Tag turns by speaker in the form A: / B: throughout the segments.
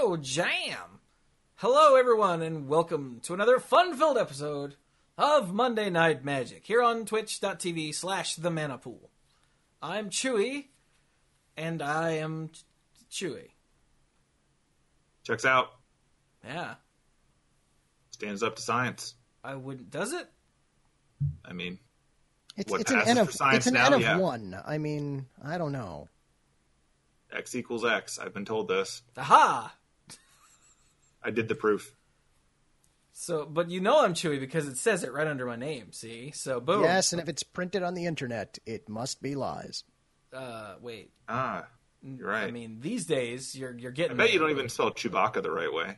A: Oh, jam! Hello, everyone, and welcome to another fun-filled episode of Monday Night Magic here on twitch.tv/themanapool. I'm Chewy, and I am Chewy.
B: Checks out.
A: Yeah.
B: Stands up to science.
A: I wouldn't... Does it?
B: I mean,
C: it's an N of one. I mean, I don't know.
B: X equals X. I've been told this.
A: Aha!
B: I did the proof.
A: So, but you know I'm Chewy because it says it right under my name, see? So, boom.
C: Yes, and if it's printed on the internet, it must be lies.
A: Wait.
B: Ah, you're right.
A: I mean, these days, you're getting...
B: I bet you don't even spell Chewbacca the right way.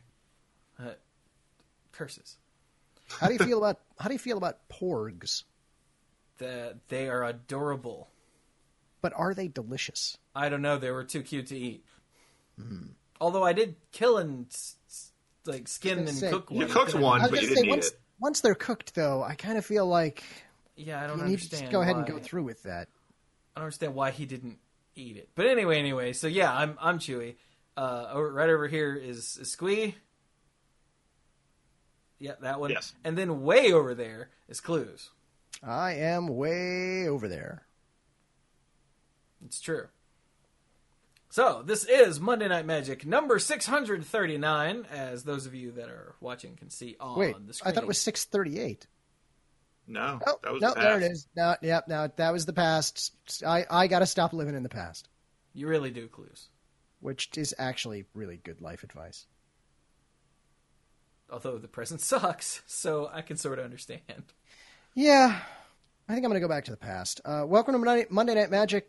A: Curses.
C: How do you feel about porgs?
A: They are adorable.
C: But are they delicious?
A: I don't know. They were too cute to eat. Although I did kill and skin and cook one.
B: You cooked one, but you didn't eat it.
C: Once they're cooked, though, I kind of feel like
A: I don't
C: you
A: understand.
C: need to just go ahead and go through with that.
A: I don't understand why he didn't eat it. But anyway. So yeah, I'm Chewy. Right over here is Squee. Yeah, that one.
B: Yes.
A: And then way over there is Clues.
C: I am way over there.
A: It's true. So, this is Monday Night Magic number 639, as those of you that are watching can see on the screen.
C: I thought it was 638.
B: No, that was
C: no,
B: the past.
C: there it is. No, that was the past. I got to stop living in the past.
A: You really do, Clues.
C: Which is actually really good life advice.
A: Although the present sucks, so I can sort of understand.
C: Yeah, I think I'm going to go back to the past. Welcome to Monday Night Magic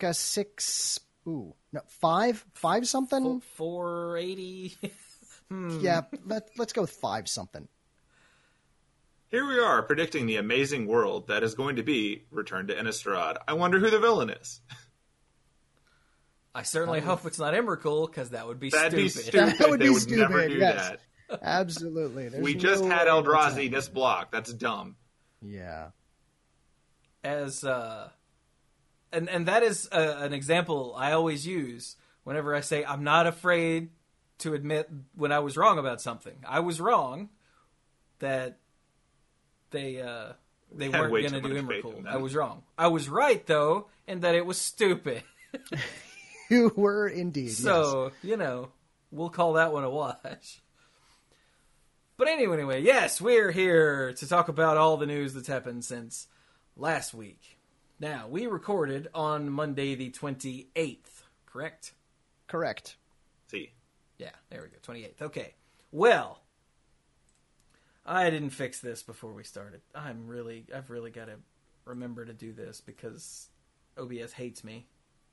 C: 5 something?
A: 480?
C: Yeah, let's go with 5 something.
B: Here we are, predicting the amazing world that is going to be Return to Innistrad. I wonder who the villain is.
A: I certainly hope it's not Emrakul, because that would be
B: That'd
A: stupid.
B: be stupid.
C: That would
B: they
C: be
B: would
C: stupid,
B: never do
C: yes.
B: that.
C: Absolutely.
B: We just had Eldrazi this block. That's dumb.
C: Yeah.
A: As and that is an example I always use whenever I say I'm not afraid to admit when I was wrong about something. I was wrong that they weren't going to do Emrakul. I was wrong. I was right though, in that it was stupid.
C: You were indeed.
A: So
C: yes.
A: We'll call that one a wash. But anyway, yes, we're here to talk about all the news that's happened since last week. Now, we recorded on Monday the 28th, correct?
C: Correct.
B: See.
A: Yeah, there we go, 28th. Okay. Well, I didn't fix this before we started. I've really got to remember to do this because OBS hates me.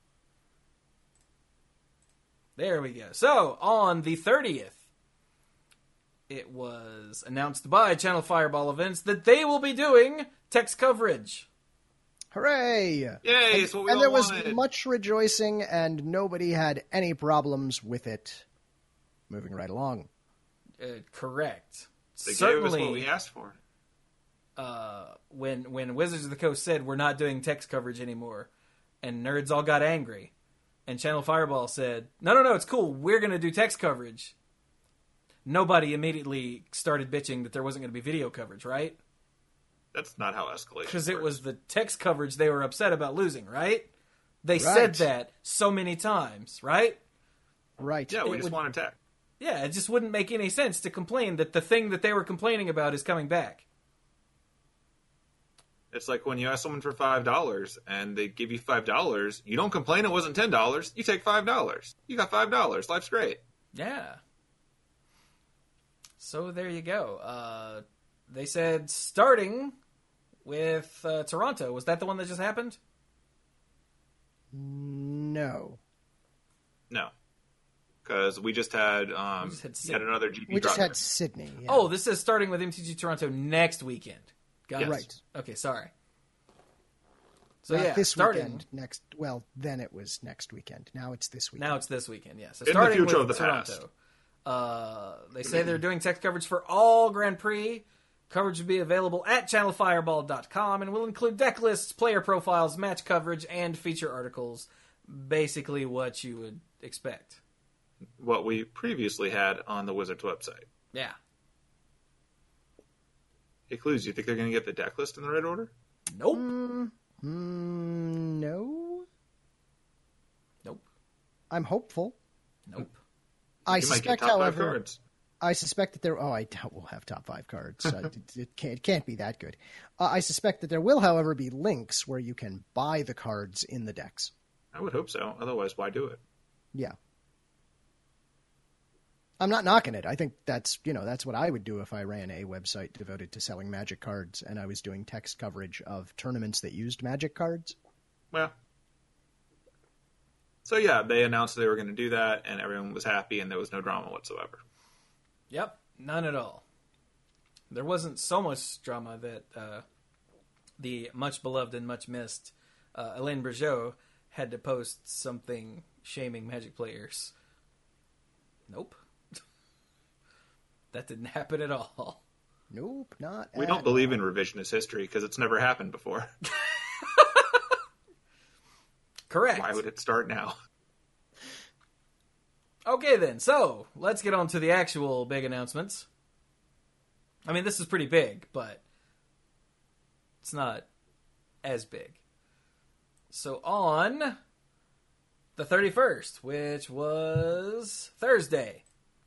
A: There we go. So, on the 30th, it was announced by Channel Fireball Events that they will be doing text coverage.
C: Hooray!
B: Yay, it's what we all
C: And there was
B: wanted.
C: much rejoicing, and nobody had any problems with it. Moving right along.
A: Correct.
B: They
A: Certainly,
B: gave us what we asked for.
A: When Wizards of the Coast said we're not doing text coverage anymore, and nerds all got angry, and Channel Fireball said, no, it's cool, we're going to do text coverage. Nobody immediately started bitching that there wasn't going to be video coverage, right?
B: That's not how escalation works.
A: Because it was the text coverage they were upset about losing, right? They said that so many times, right?
C: Right.
B: Yeah, we just wanted tech.
A: Yeah, it just wouldn't make any sense to complain that the thing that they were complaining about is coming back.
B: It's like when you ask someone for $5 and they give you $5, you don't complain it wasn't $10. You take $5. You got $5. Life's great.
A: Yeah. So there you go. They said starting with Toronto. Was that the one that just happened?
C: No.
B: No. Because we just had yet another GP
C: We just
B: drop.
C: had Sydney. Yeah.
A: Oh, this says starting with MTG Toronto next weekend. Got it.
C: Right.
A: Okay, sorry. So
C: Not
A: yeah,
C: this
A: starting
C: weekend. Next. Well, then it was next weekend. Now it's this weekend.
A: now it's this weekend. Yeah, so
B: In the
A: starting
B: future
A: with
B: of the
A: Toronto. They say they're doing text coverage for all Grand Prix. Coverage will be available at channelfireball.com and will include deck lists, player profiles, match coverage, and feature articles. Basically what you would expect.
B: what we previously had on the Wizards website.
A: Yeah.
B: Hey, Clues, you think they're going to get the deck list in the right order?
A: Nope.
C: No.
A: Nope.
C: I'm hopeful.
A: Nope.
C: I
B: You might get
C: suspect,
B: top 5
C: however,
B: cards.
C: I suspect that there. Oh, I doubt we'll have top 5 cards. It can't be that good. I suspect that there will, however, be links where you can buy the cards in the decks.
B: I would hope so. Otherwise, why do it?
C: Yeah. I'm not knocking it. I think that's what I would do if I ran a website devoted to selling Magic cards and I was doing text coverage of tournaments that used Magic cards.
B: Well. So yeah, they announced they were going to do that, and everyone was happy, and there was no drama whatsoever.
A: Yep. None at all. There wasn't so much drama that the much beloved and much missed Elaine Bergeau had to post something shaming Magic players. Nope. That didn't happen at all.
C: Nope, not
B: We
C: at
B: don't believe
C: all.
B: in revisionist history because it's never happened before.
A: Correct.
B: Why would it start now?
A: Okay then, so let's get on to the actual big announcements. I mean, this is pretty big, but it's not as big. So on the 31st, which was Thursday,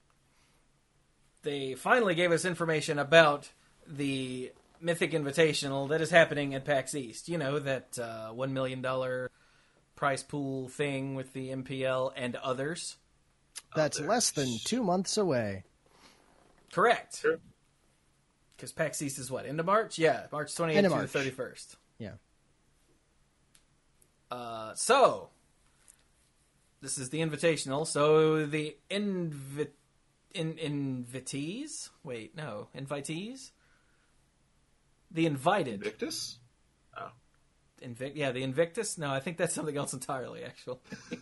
A: they finally gave us information about the Mythic Invitational that is happening at PAX East. You know, that $1 million prize pool thing with the MPL and others.
C: That's less than 2 months away.
A: Correct.
B: Sure.
A: Because PAX East is what? End of March? Yeah, March 28th
C: End
A: to
C: of
A: the
C: March.
A: 31st.
C: Yeah.
A: So, this is the Invitational. So, the invitees? Wait, no. Invitees? The invited.
B: Invictus? Oh.
A: The Invictus? No, I think that's something else entirely, actually.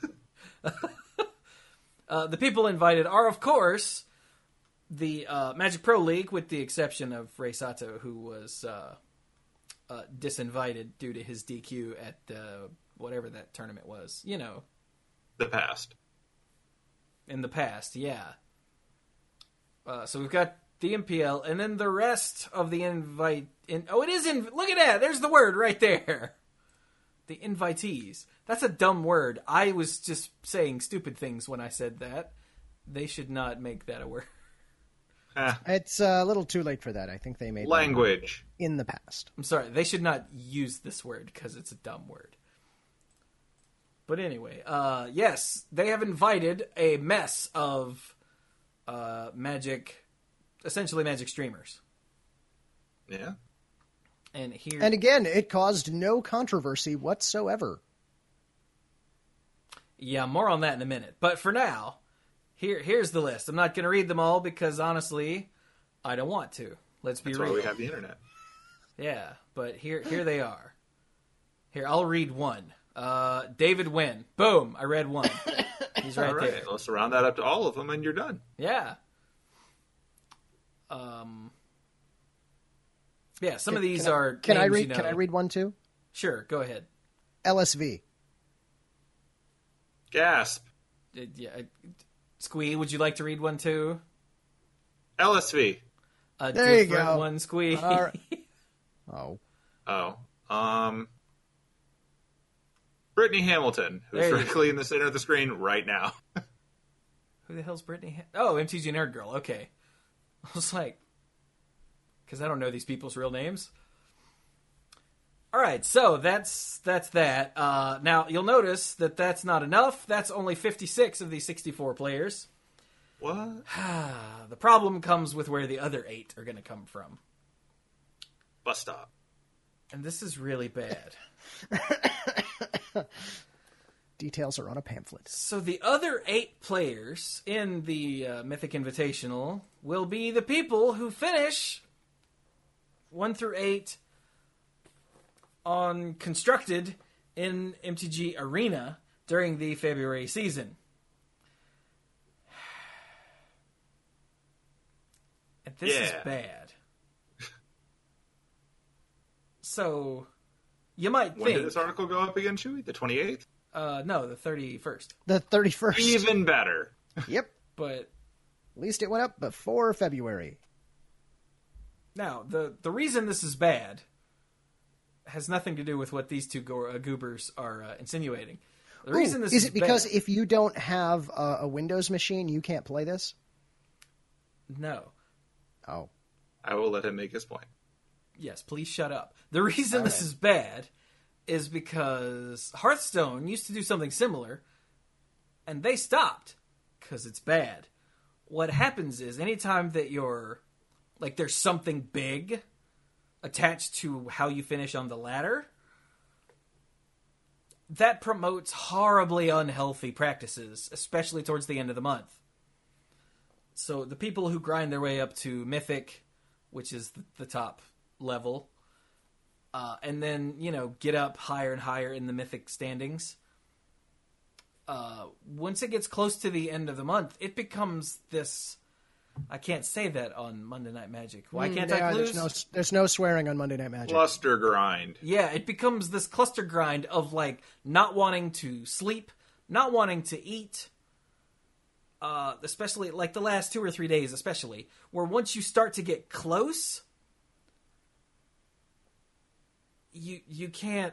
A: The people invited are, of course, the Magic Pro League, with the exception of Ray Sato, who was disinvited due to his DQ at whatever that tournament was. You know,
B: The past.
A: in the past, yeah. So we've got the MPL, and then the rest of the look at that! There's the word right there! The invitees. That's a dumb word. I was just saying stupid things when I said that. They should not make that a word.
C: It's a little too late for that. I think they made that
B: Language.
C: in the past.
A: I'm sorry. They should not use this word because it's a dumb word. But anyway, yes, they have invited a mess of essentially Magic streamers.
B: Yeah.
A: And here,
C: And again, it caused no controversy whatsoever.
A: yeah, more on that in a minute. But for now, here's the list. I'm not going to read them all because honestly, I don't want to. Let's be
B: That's
A: real.
B: why we have the internet.
A: Yeah, but here they are. Here, I'll read one. David Wynn. Boom, I read one. He's right
B: All right.
A: there.
B: Let's round that up to all of them, and you're done.
A: Yeah. Yeah, some of these are
C: Can I
A: names
C: read?
A: you know.
C: Can I read one too?
A: Sure, go ahead.
C: LSV.
B: Gasp.
A: Yeah, Squee, would you like to read one too?
B: LSV.
A: A
C: There you
A: different
C: go.
A: one, Squee.
C: All right. Oh,
B: Oh. Brittany Hamilton, who's
A: There you
B: directly in the center of the screen right now.
A: Who the hell's Brittany? Oh, MTG Nerd Girl. Okay, I was like, because I don't know these people's real names. All right, so that's that. Now you'll notice that that's not enough. That's only 56 of these 64 players.
B: What?
A: The problem comes with where the other 8 are going to come from,
B: Bus stop.
A: and this is really bad.
C: details are on a pamphlet.
A: So the other 8 players in the Mythic Invitational will be the people who finish 1 through 8 on Constructed in MTG Arena during the February season. And this is
B: Yeah.
A: bad. So, you might
B: When did
A: think...
B: this article go up again, Chewy? The 28th?
A: No, the 31st.
C: The 31st.
B: Even better.
C: Yep.
A: But
C: At least it went up before February.
A: now, the reason this is bad has nothing to do with what these two goobers are insinuating. The reason this
C: is it because
A: bad,
C: if you don't have a Windows machine, you can't play this?
A: No.
C: Oh.
B: I will let him make his point.
A: Yes, please shut up. The reason this is bad is because Hearthstone used to do something similar, and they stopped because it's bad. What happens is anytime that there's something big attached to how you finish on the ladder, that promotes horribly unhealthy practices, especially towards the end of the month. So the people who grind their way up to Mythic, which is the top level, and then, get up higher and higher in the Mythic standings, once it gets close to the end of the month, it becomes this... I can't say that on Monday Night Magic. Why can't I lose?
C: There's no swearing on Monday Night Magic.
B: Cluster grind.
A: Yeah, it becomes this cluster grind of, not wanting to sleep, not wanting to eat, especially, the last 2 or 3 days especially, where once you start to get close, you can't,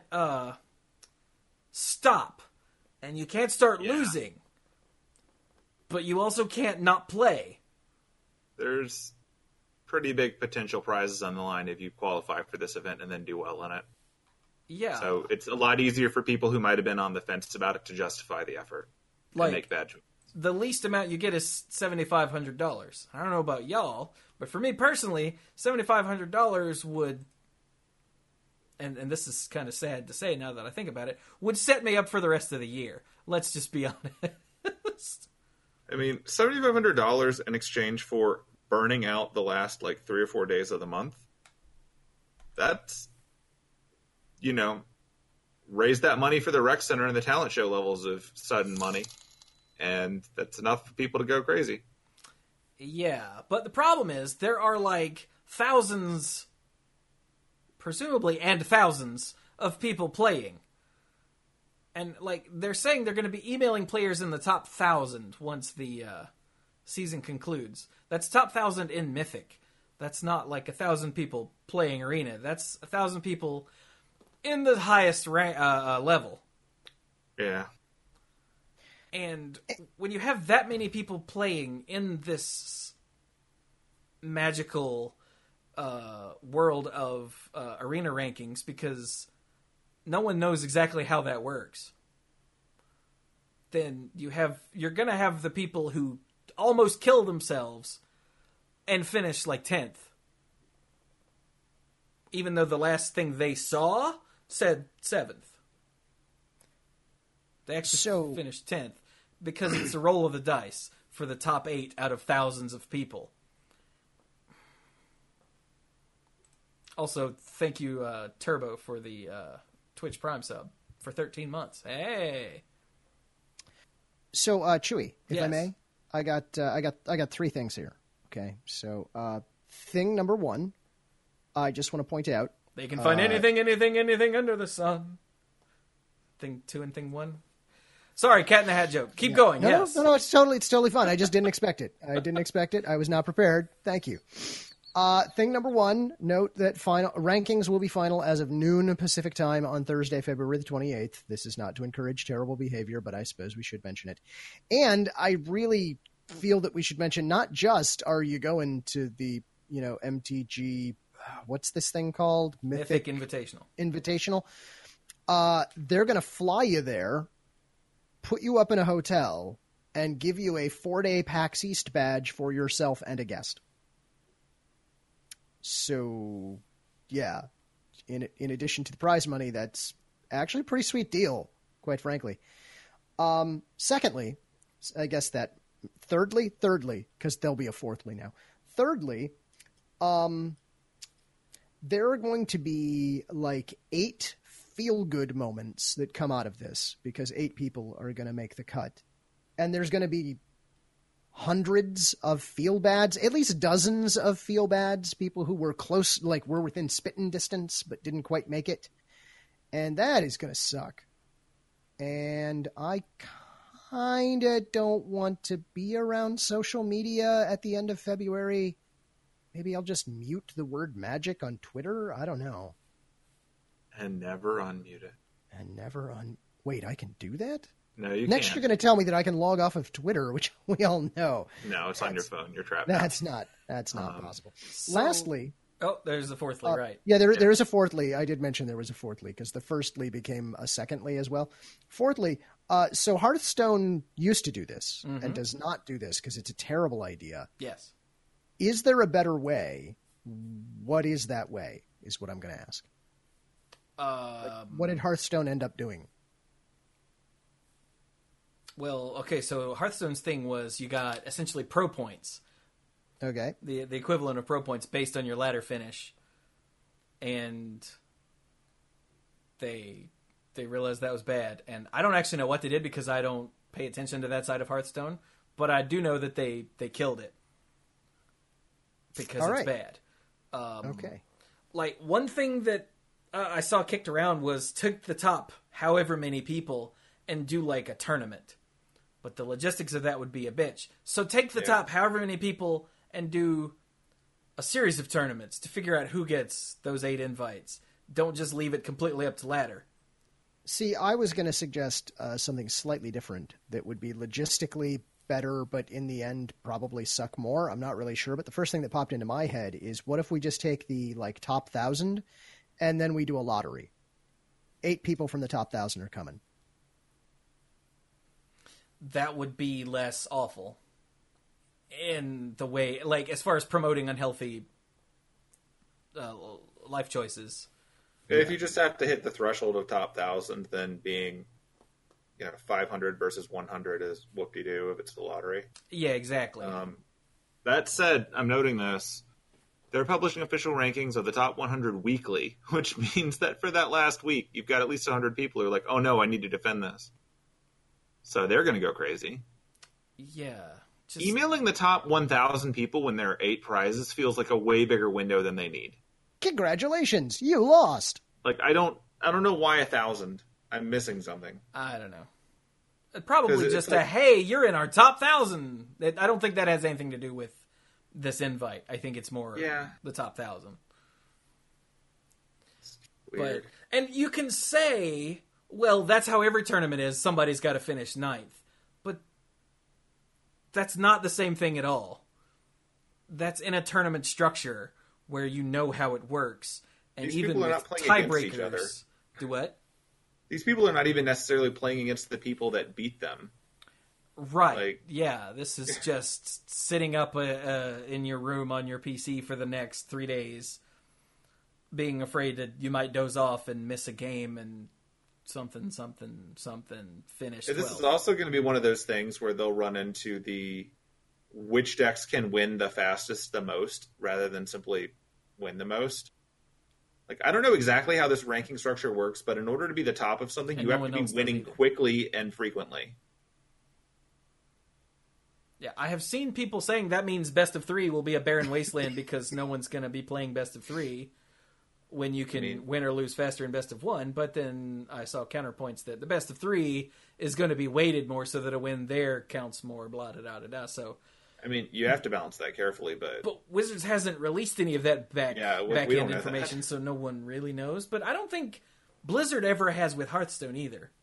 A: stop, and you can't start losing, but you also can't not play.
B: There's pretty big potential prizes on the line if you qualify for this event and then do well in it.
A: Yeah.
B: So it's a lot easier for people who might have been on the fence about it to justify the effort and make bad choices.
A: The least amount you get is $7,500. I don't know about y'all, but for me personally, $7,500 would, and this is kind of sad to say now that I think about it, would set me up for the rest of the year. Let's just be honest.
B: I mean, $7,500 in exchange for burning out the last 3 or 4 days of the month. That's, raise that money for the rec center and the talent show levels of sudden money. And that's enough for people to go crazy.
A: Yeah, but the problem is there are thousands, presumably, and thousands of people playing. And, they're saying they're going to be emailing players in the top 1,000 once the season concludes. That's top 1,000 in Mythic. That's not 1,000 people playing Arena. That's 1,000 people in the highest level.
B: Yeah.
A: And when you have that many people playing in this magical world of Arena rankings, because no one knows exactly how that works, then you're going to have the people who almost kill themselves and finish 10th. Even though the last thing they saw said 7th. They actually finished 10th because it's a roll of the dice for the top 8 out of thousands of people. Also, thank you, Turbo, for the Twitch Prime sub for 13 months. Hey.
C: So, Chewy, if
A: Yes.
C: I may, I got 3 things here. Okay, so thing number 1, I just want to point out
A: They can find anything under the sun. Thing 2 and thing 1. Sorry, Cat in the Hat joke. Keep going. Yes.
C: No, it's totally fine. I just didn't expect it. I was not prepared. Thank you. Thing number 1, note that final rankings will be final as of noon Pacific time on Thursday, February the 28th. This is not to encourage terrible behavior, but I suppose we should mention it. And I really feel that we should mention not just are you going to the, MTG, what's this thing called?
A: Mythic Invitational.
C: They're going to fly you there, put you up in a hotel, and give you a 4-day PAX East badge for yourself and a guest. So, yeah, in addition to the prize money, that's actually a pretty sweet deal, quite frankly. Secondly, I guess that thirdly, because there'll be a fourthly now. Thirdly, there are going to be 8 feel-good moments that come out of this because 8 people are going to make the cut. And there's going to be hundreds of feel-bads, at least dozens of feel-bads, people who were close, were within spitting distance but didn't quite make it. And that is going to suck. And I kinda don't want to be around social media at the end of February, maybe I'll just mute the word magic on Twitter. I don't know.
B: And never unmute it.
C: And never Wait, I can do that?
B: No, you
C: Next,
B: can't.
C: you're going to tell me that I can log off of Twitter, which we all know.
B: No, it's on your phone. You're trapped.
C: That's not possible. Lastly,
A: there's a fourthly, right?
C: Yeah, there is a fourthly. I did mention there was a fourthly because the firstly became a secondly as well. Fourthly, so Hearthstone used to do this and does not do this because it's a terrible idea.
A: Yes.
C: Is there a better way? What is that way? Is what I'm going to ask. What did Hearthstone end up doing?
A: Well, okay, so Hearthstone's thing was you got essentially pro points.
C: Okay.
A: The equivalent of pro points based on your ladder finish. And they realized that was bad. And I don't actually know what they did because I don't pay attention to that side of Hearthstone. But I do know that they killed it. Because it's bad.
C: Okay.
A: Like, one thing that I saw kicked around was took the top however many people and do, like, a tournament. But the logistics of that would be a bitch. So take the top however many people and do a series of tournaments to figure out who gets those 8 invites. Don't just leave it completely up to ladder.
C: See, I was going to suggest something slightly different that would be logistically better, but in the end probably suck more. I'm not really sure. But the first thing that popped into my head is, what if we just take the top 1,000 and then we do a lottery? 8 people from the top 1,000 are coming.
A: That would be less awful. In the way, like, as far as promoting unhealthy life choices.
B: If you just have to hit the threshold of top 1,000, then being 500 versus 100 is whoop-de-doo if it's the lottery.
A: Yeah, exactly.
B: That said, I'm noting this. They're publishing official rankings of the top 100 weekly, which means that for that last week, you've got at least 100 people who are like, oh no, I need to defend this. So they're going to go crazy.
A: Yeah.
B: Emailing the top 1,000 people when there are 8 prizes feels like a way bigger window than they need.
C: Congratulations, you lost.
B: Like, I don't know why 1,000. I'm missing something.
A: I don't know. Probably just
B: like,
A: hey, you're in our top 1,000. I don't think that has anything to do with this invite. I think it's more the top 1,000.
B: Weird.
A: And you can say, well, that's how every tournament is. Somebody's got to finish 9th. But that's not the same thing at all. That's in a tournament structure where you know how it works. And
B: These
A: even
B: people are
A: with
B: not playing against each other.
A: tiebreakers. Do what?
B: These people are not even necessarily playing against the people that beat them.
A: Right.
B: Like,
A: yeah, this is just sitting up in your room on your PC for the next 3 days, being afraid that you might doze off and miss a game and something finished.
B: This is also going to be one of those things where they'll run into the which decks can win the fastest the most rather than simply win the most. Like, I don't know exactly how this ranking structure works, but in order to be the top of something, you have to be winning quickly and frequently.
A: Yeah, I have seen people saying that means best of 3 will be a barren wasteland because no one's going to be playing best of 3 when you can win or lose faster in best of 1. But then I saw counterpoints that the best of 3 is going to be weighted more so that a win there counts more, blah, da, da, da, da. So,
B: I mean, you have to balance that carefully, but
A: Wizards hasn't released any of that back-end information,
B: that.
A: So no one really knows. But I don't think Blizzard ever has with Hearthstone either.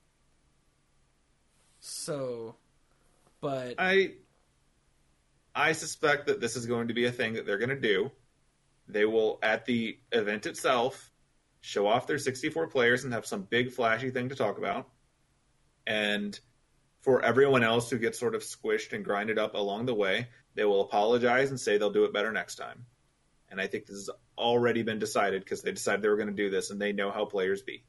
A: So, but
B: I suspect that this is going to be a thing that they're going to do. They will, at the event itself, show off their 64 players and have some big flashy thing to talk about. And for everyone else who gets sort of squished and grinded up along the way, they will apologize and say they'll do it better next time. And I think this has already been decided because they decided they were going to do this and they know how players be.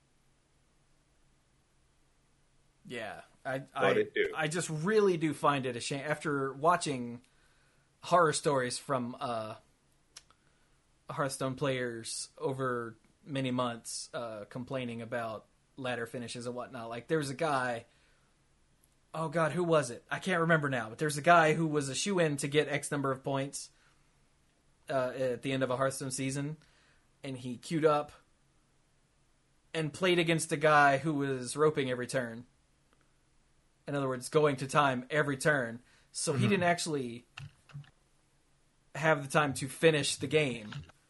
A: Yeah, I just really do find it a shame. After watching horror stories from Hearthstone players over many months complaining about ladder finishes and whatnot. Like, there was a guy... Oh, God, who was it? I can't remember now. But there's a guy who was a shoo-in to get X number of points at the end of a Hearthstone season. And he queued up and played against a guy who was roping every turn. In other words, going to time every turn. So he didn't actually have the time to finish the game.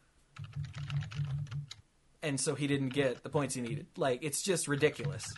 A: And so he didn't get the points he needed. Like, it's just ridiculous.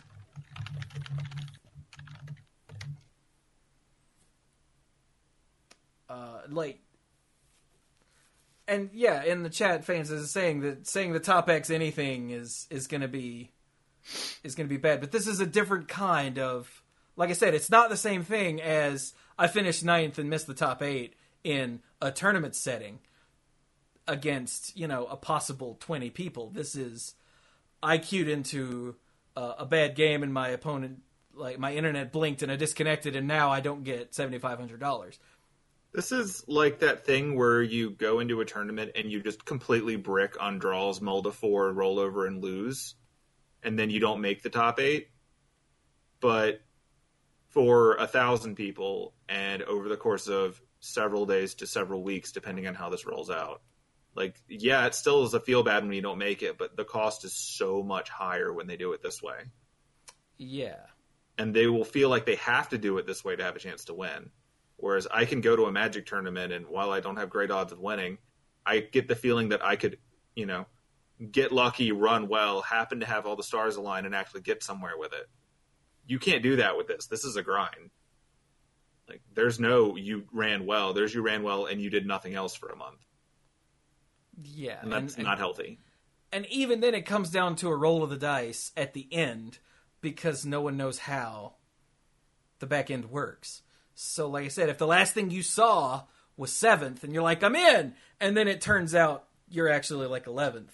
A: And yeah, in the chat, fans is saying the top X anything is gonna be bad. But this is a different kind of, like I said, it's not the same thing as I finished 9th and missed the top 8 in a tournament setting against, a possible 20 people. This is, I queued into a bad game and my opponent, like, my internet blinked and I disconnected and now I don't get $7,500.
B: This is like that thing where you go into a tournament and you just completely brick on draws, mull to 4, roll over, and lose, and then you don't make the top 8. But for 1,000 people, and over the course of several days to several weeks, depending on how this rolls out, like, yeah, it still is a feel bad when you don't make it, but the cost is so much higher when they do it this way.
A: Yeah.
B: And they will feel like they have to do it this way to have a chance to win. Whereas I can go to a Magic tournament, and while I don't have great odds of winning, I get the feeling that I could, get lucky, run well, happen to have all the stars align, and actually get somewhere with it. You can't do that with this. This is a grind. Like, there's no you ran well. There's you ran well, and you did nothing else for a month.
A: Yeah.
B: And that's not healthy.
A: And even then it comes down to a roll of the dice at the end because no one knows how the back end works. So, like I said, if the last thing you saw was 7th, and you're like, I'm in, and then it turns out you're actually like 11th,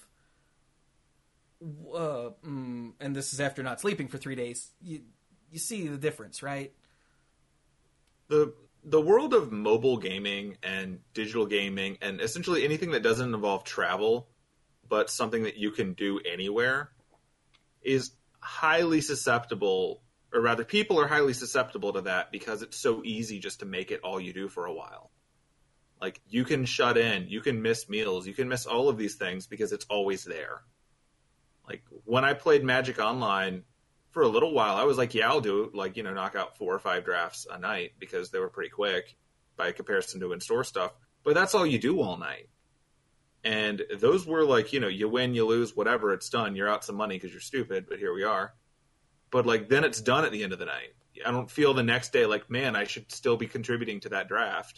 A: and this is after not sleeping for 3 days, you see the difference, right?
B: The world of mobile gaming and digital gaming, and essentially anything that doesn't involve travel, but something that you can do anywhere, is highly susceptible. Or rather, people are highly susceptible to that because it's so easy just to make it all you do for a while. Like, you can shut in, you can miss meals, you can miss all of these things because it's always there. Like, when I played Magic Online for a little while, I was like, yeah, I'll do it. Knock out 4 or 5 drafts a night because they were pretty quick by comparison to in-store stuff. But that's all you do all night. And those were like, you win, you lose, whatever, it's done. You're out some money because you're stupid, but here we are. But, then it's done at the end of the night. I don't feel the next day like, man, I should still be contributing to that draft.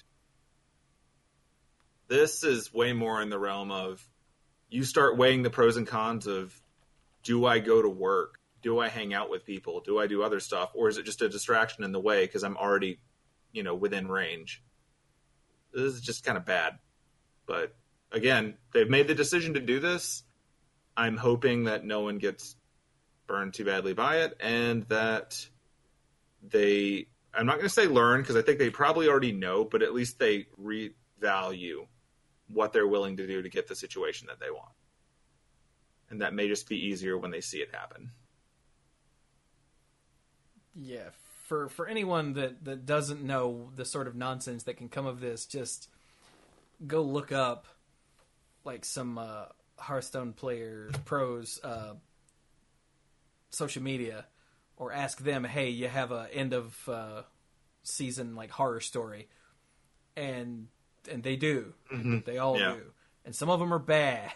B: This is way more in the realm of you start weighing the pros and cons of, do I go to work? Do I hang out with people? Do I do other stuff? Or is it just a distraction in the way because I'm already, within range? This is just kind of bad. But, again, they've made the decision to do this. I'm hoping that no one gets burned too badly by it, and that I'm not going to say learn, because I think they probably already know, but at least they revalue what they're willing to do to get the situation that they want. And that may just be easier when they see it happen.
A: Yeah, for anyone that doesn't know the sort of nonsense that can come of this, just go look up, like, some Hearthstone pros, social media, or ask them, hey, you have a end of season like horror story, and they do.
B: Mm-hmm.
A: They all do, and some of them are bad.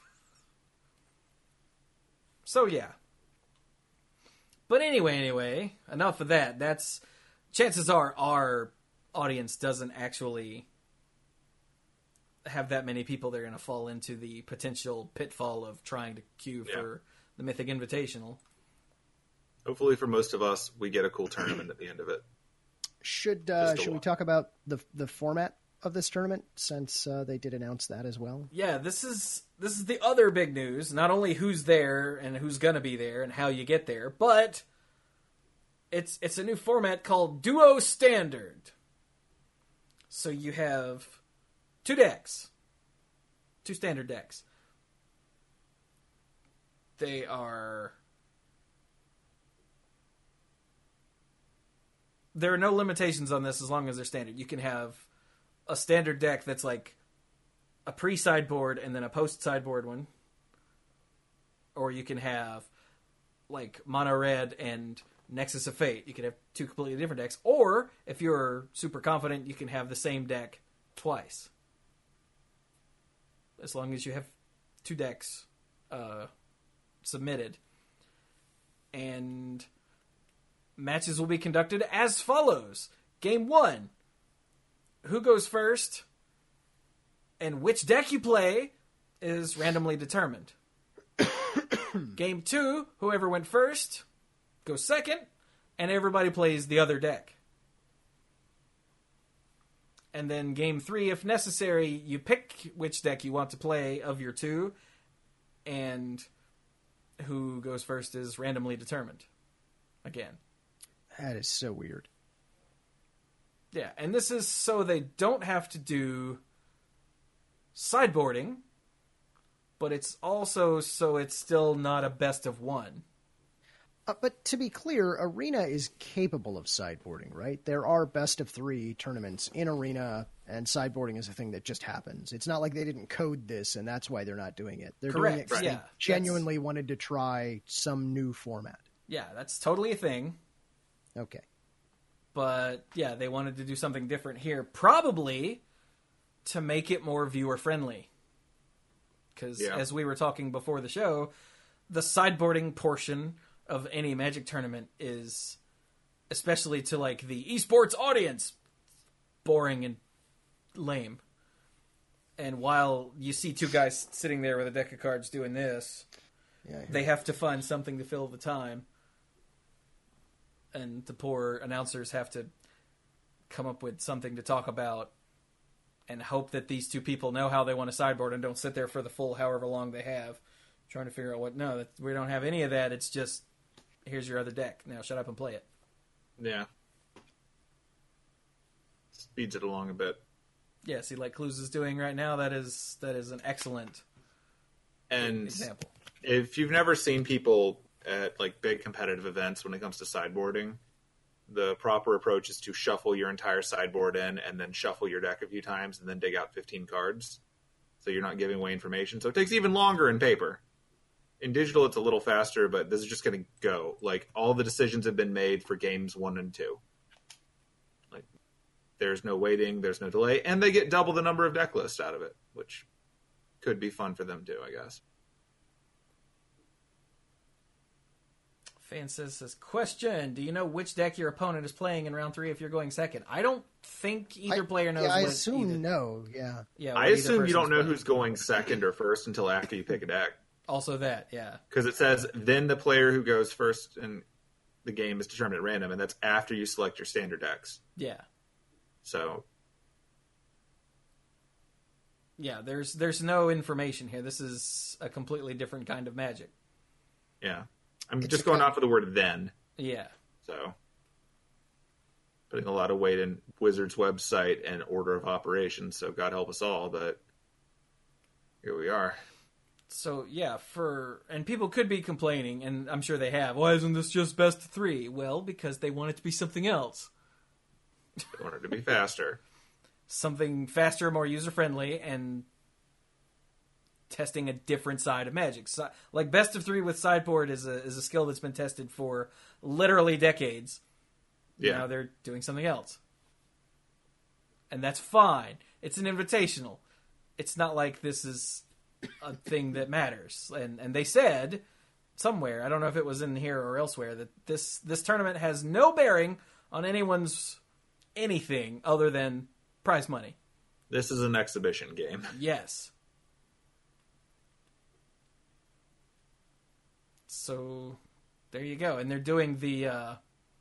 A: So yeah. But anyway, enough of that. That's, chances are our audience doesn't actually have that many people that are going to fall into the potential pitfall of trying to queue for the Mythic Invitational.
B: Hopefully for most of us, we get a cool tournament at the end of it.
C: Should we talk about the format of this tournament, since they did announce that as well?
A: Yeah, this is the other big news. Not only who's there and who's gonna be there and how you get there, but it's a new format called Duo Standard. So you have 2 standard decks. There are no limitations on this as long as they're standard. You can have a standard deck that's like a pre-sideboard and then a post-sideboard one. Or you can have like mono red and Nexus of Fate. You can have two completely different decks. Or, if you're super confident, you can have the same deck twice. As long as you have two decks submitted. And matches will be conducted as follows. Game 1. Who goes first and which deck you play is randomly determined. Game 2, whoever went first goes second, and everybody plays the other deck. And then Game 3, if necessary, you pick which deck you want to play of your two, and who goes first is randomly determined. Again.
C: That is so weird.
A: Yeah, and this is so they don't have to do sideboarding, but it's also so it's still not a best of one.
C: But to be clear, Arena is capable of sideboarding, right? There are best of 3 tournaments in Arena, and sideboarding is a thing that just happens. It's not like they didn't code this, and that's why they're not doing it. They're doing it because they genuinely wanted to try some new format.
A: Yeah, that's totally a thing.
C: Okay.
A: But, yeah, they wanted to do something different here, probably to make it more viewer-friendly. Because, as we were talking before the show, the sideboarding portion of any Magic tournament is, especially to, like, the esports audience, boring and lame. And while you see two guys sitting there with a deck of cards doing this, they have to find something to fill the time. And the poor announcers have to come up with something to talk about and hope that these two people know how they want to sideboard and don't sit there for the full however long they have trying to figure out what. No, we don't have any of that. It's just, here's your other deck. Now shut up and play it.
B: Yeah. Speeds it along a bit.
A: Yeah, see, like Clues is doing right now, that is an excellent example.
B: If you've never seen people at like big competitive events when it comes to sideboarding, the proper approach is to shuffle your entire sideboard in and then shuffle your deck a few times and then dig out 15 cards. So you're not giving away information. So it takes even longer in paper. In digital, it's a little faster, but this is just going to go. Like, all the decisions have been made for games 1 and 2. Like, there's no waiting, there's no delay, and they get double the number of deck lists out of it, which could be fun for them too, I guess.
A: Fan says, question, do you know which deck your opponent is playing in round 3 if you're going second? I don't think either player knows.
C: I assume no, yeah.
B: I assume you don't know who's going second or first until after you pick a deck.
A: Also that, yeah.
B: Because it says, then the player who goes first in the game is determined at random, and that's after you select your standard decks.
A: Yeah.
B: So.
A: Yeah, there's no information here. This is a completely different kind of Magic.
B: Yeah. I'm just going off of the word then.
A: Yeah.
B: So. Putting a lot of weight in Wizards' website and order of operations, so God help us all, but here we are.
A: So, yeah, and people could be complaining, and I'm sure they have, why isn't this just best of 3? Well, because they want it to be something else.
B: They want it to be faster.
A: Something faster, more user-friendly, and testing a different side of Magic. So, like, best of 3 with sideboard is a skill that's been tested for literally decades.
B: Yeah.
A: Now they're doing something else. And that's fine. It's an invitational. It's not like this is a thing that matters. And they said somewhere, I don't know if it was in here or elsewhere, that this tournament has no bearing on anyone's anything other than prize money.
B: This is an exhibition game.
A: Yes. So there you go. And they're doing the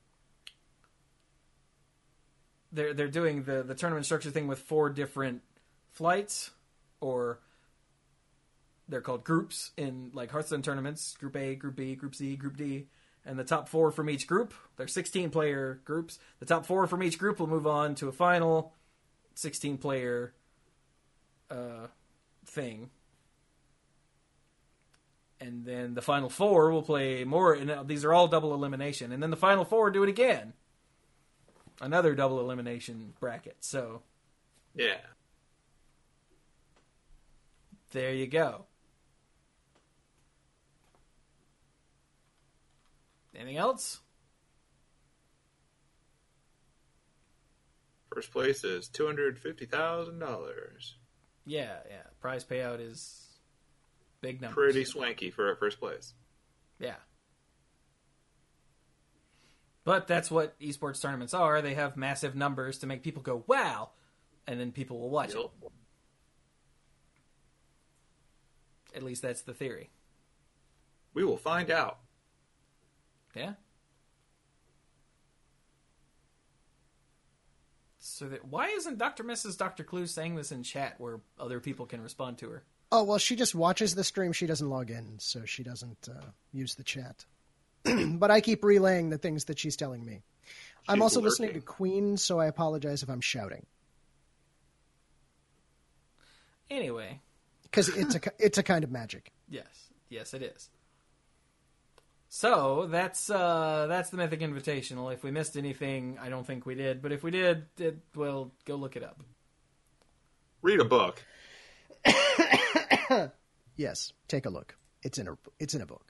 A: they're doing the tournament structure thing with 4 different flights, or they're called groups in like Hearthstone tournaments: Group A, Group B, Group C, Group D, and the top 4 from each group. They're 16-player groups. The top 4 from each group will move on to a final 16-player thing. And then the final 4 will play more, and these are all double elimination. And then the final 4 do it again. Another double elimination bracket. So,
B: yeah.
A: There you go. Anything else?
B: First place is $250,000.
A: Yeah. Prize payout is big numbers.
B: Pretty swanky for a first place.
A: Yeah. But that's what esports tournaments are. They have massive numbers to make people go, wow, and then people will watch it. At least that's the theory.
B: We will find out.
A: Yeah. So why isn't Dr. Mrs. Dr. Clue saying this in chat where other people can respond to her?
C: Oh, well, she just watches the stream. She doesn't log in, so she doesn't use the chat. But I keep relaying the things that she's telling me. I'm also listening to Queen, so I apologize if I'm shouting.
A: Anyway.
C: Because it's a kind of magic.
A: Yes, it is. So that's the Mythic Invitational. If we missed anything, I don't think we did. But if we did, well, go look it up.
B: Read a book.
C: Yes, take a look. It's in a book.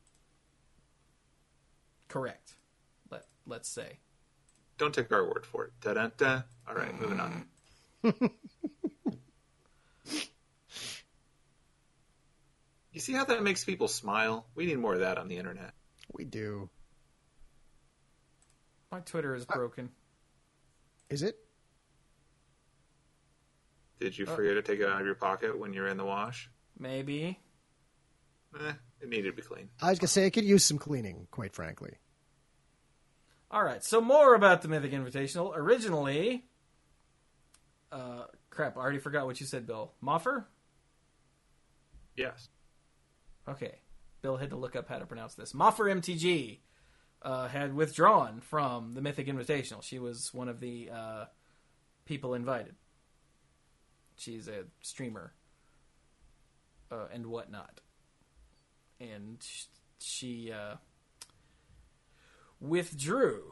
A: Correct. Let's say.
B: Don't take our word for it. Da-da-da. All right, moving on. You see how that makes people smile? We need more of that on the internet.
C: We do.
A: My Twitter is broken.
C: Is it?
B: Did you forget to take it out of your pocket when you're in the wash?
A: Maybe.
B: It needed to be clean.
C: I was going to say, it could use some cleaning, quite frankly.
A: All right, so more about the Mythic Invitational. Originally, crap, I already forgot what you said, Bill. Moffer?
B: Yes.
A: Okay. Bill had to look up how to pronounce this. Moffer MTG had withdrawn from the Mythic Invitational. She was one of the people invited. She's a streamer and whatnot. And she withdrew,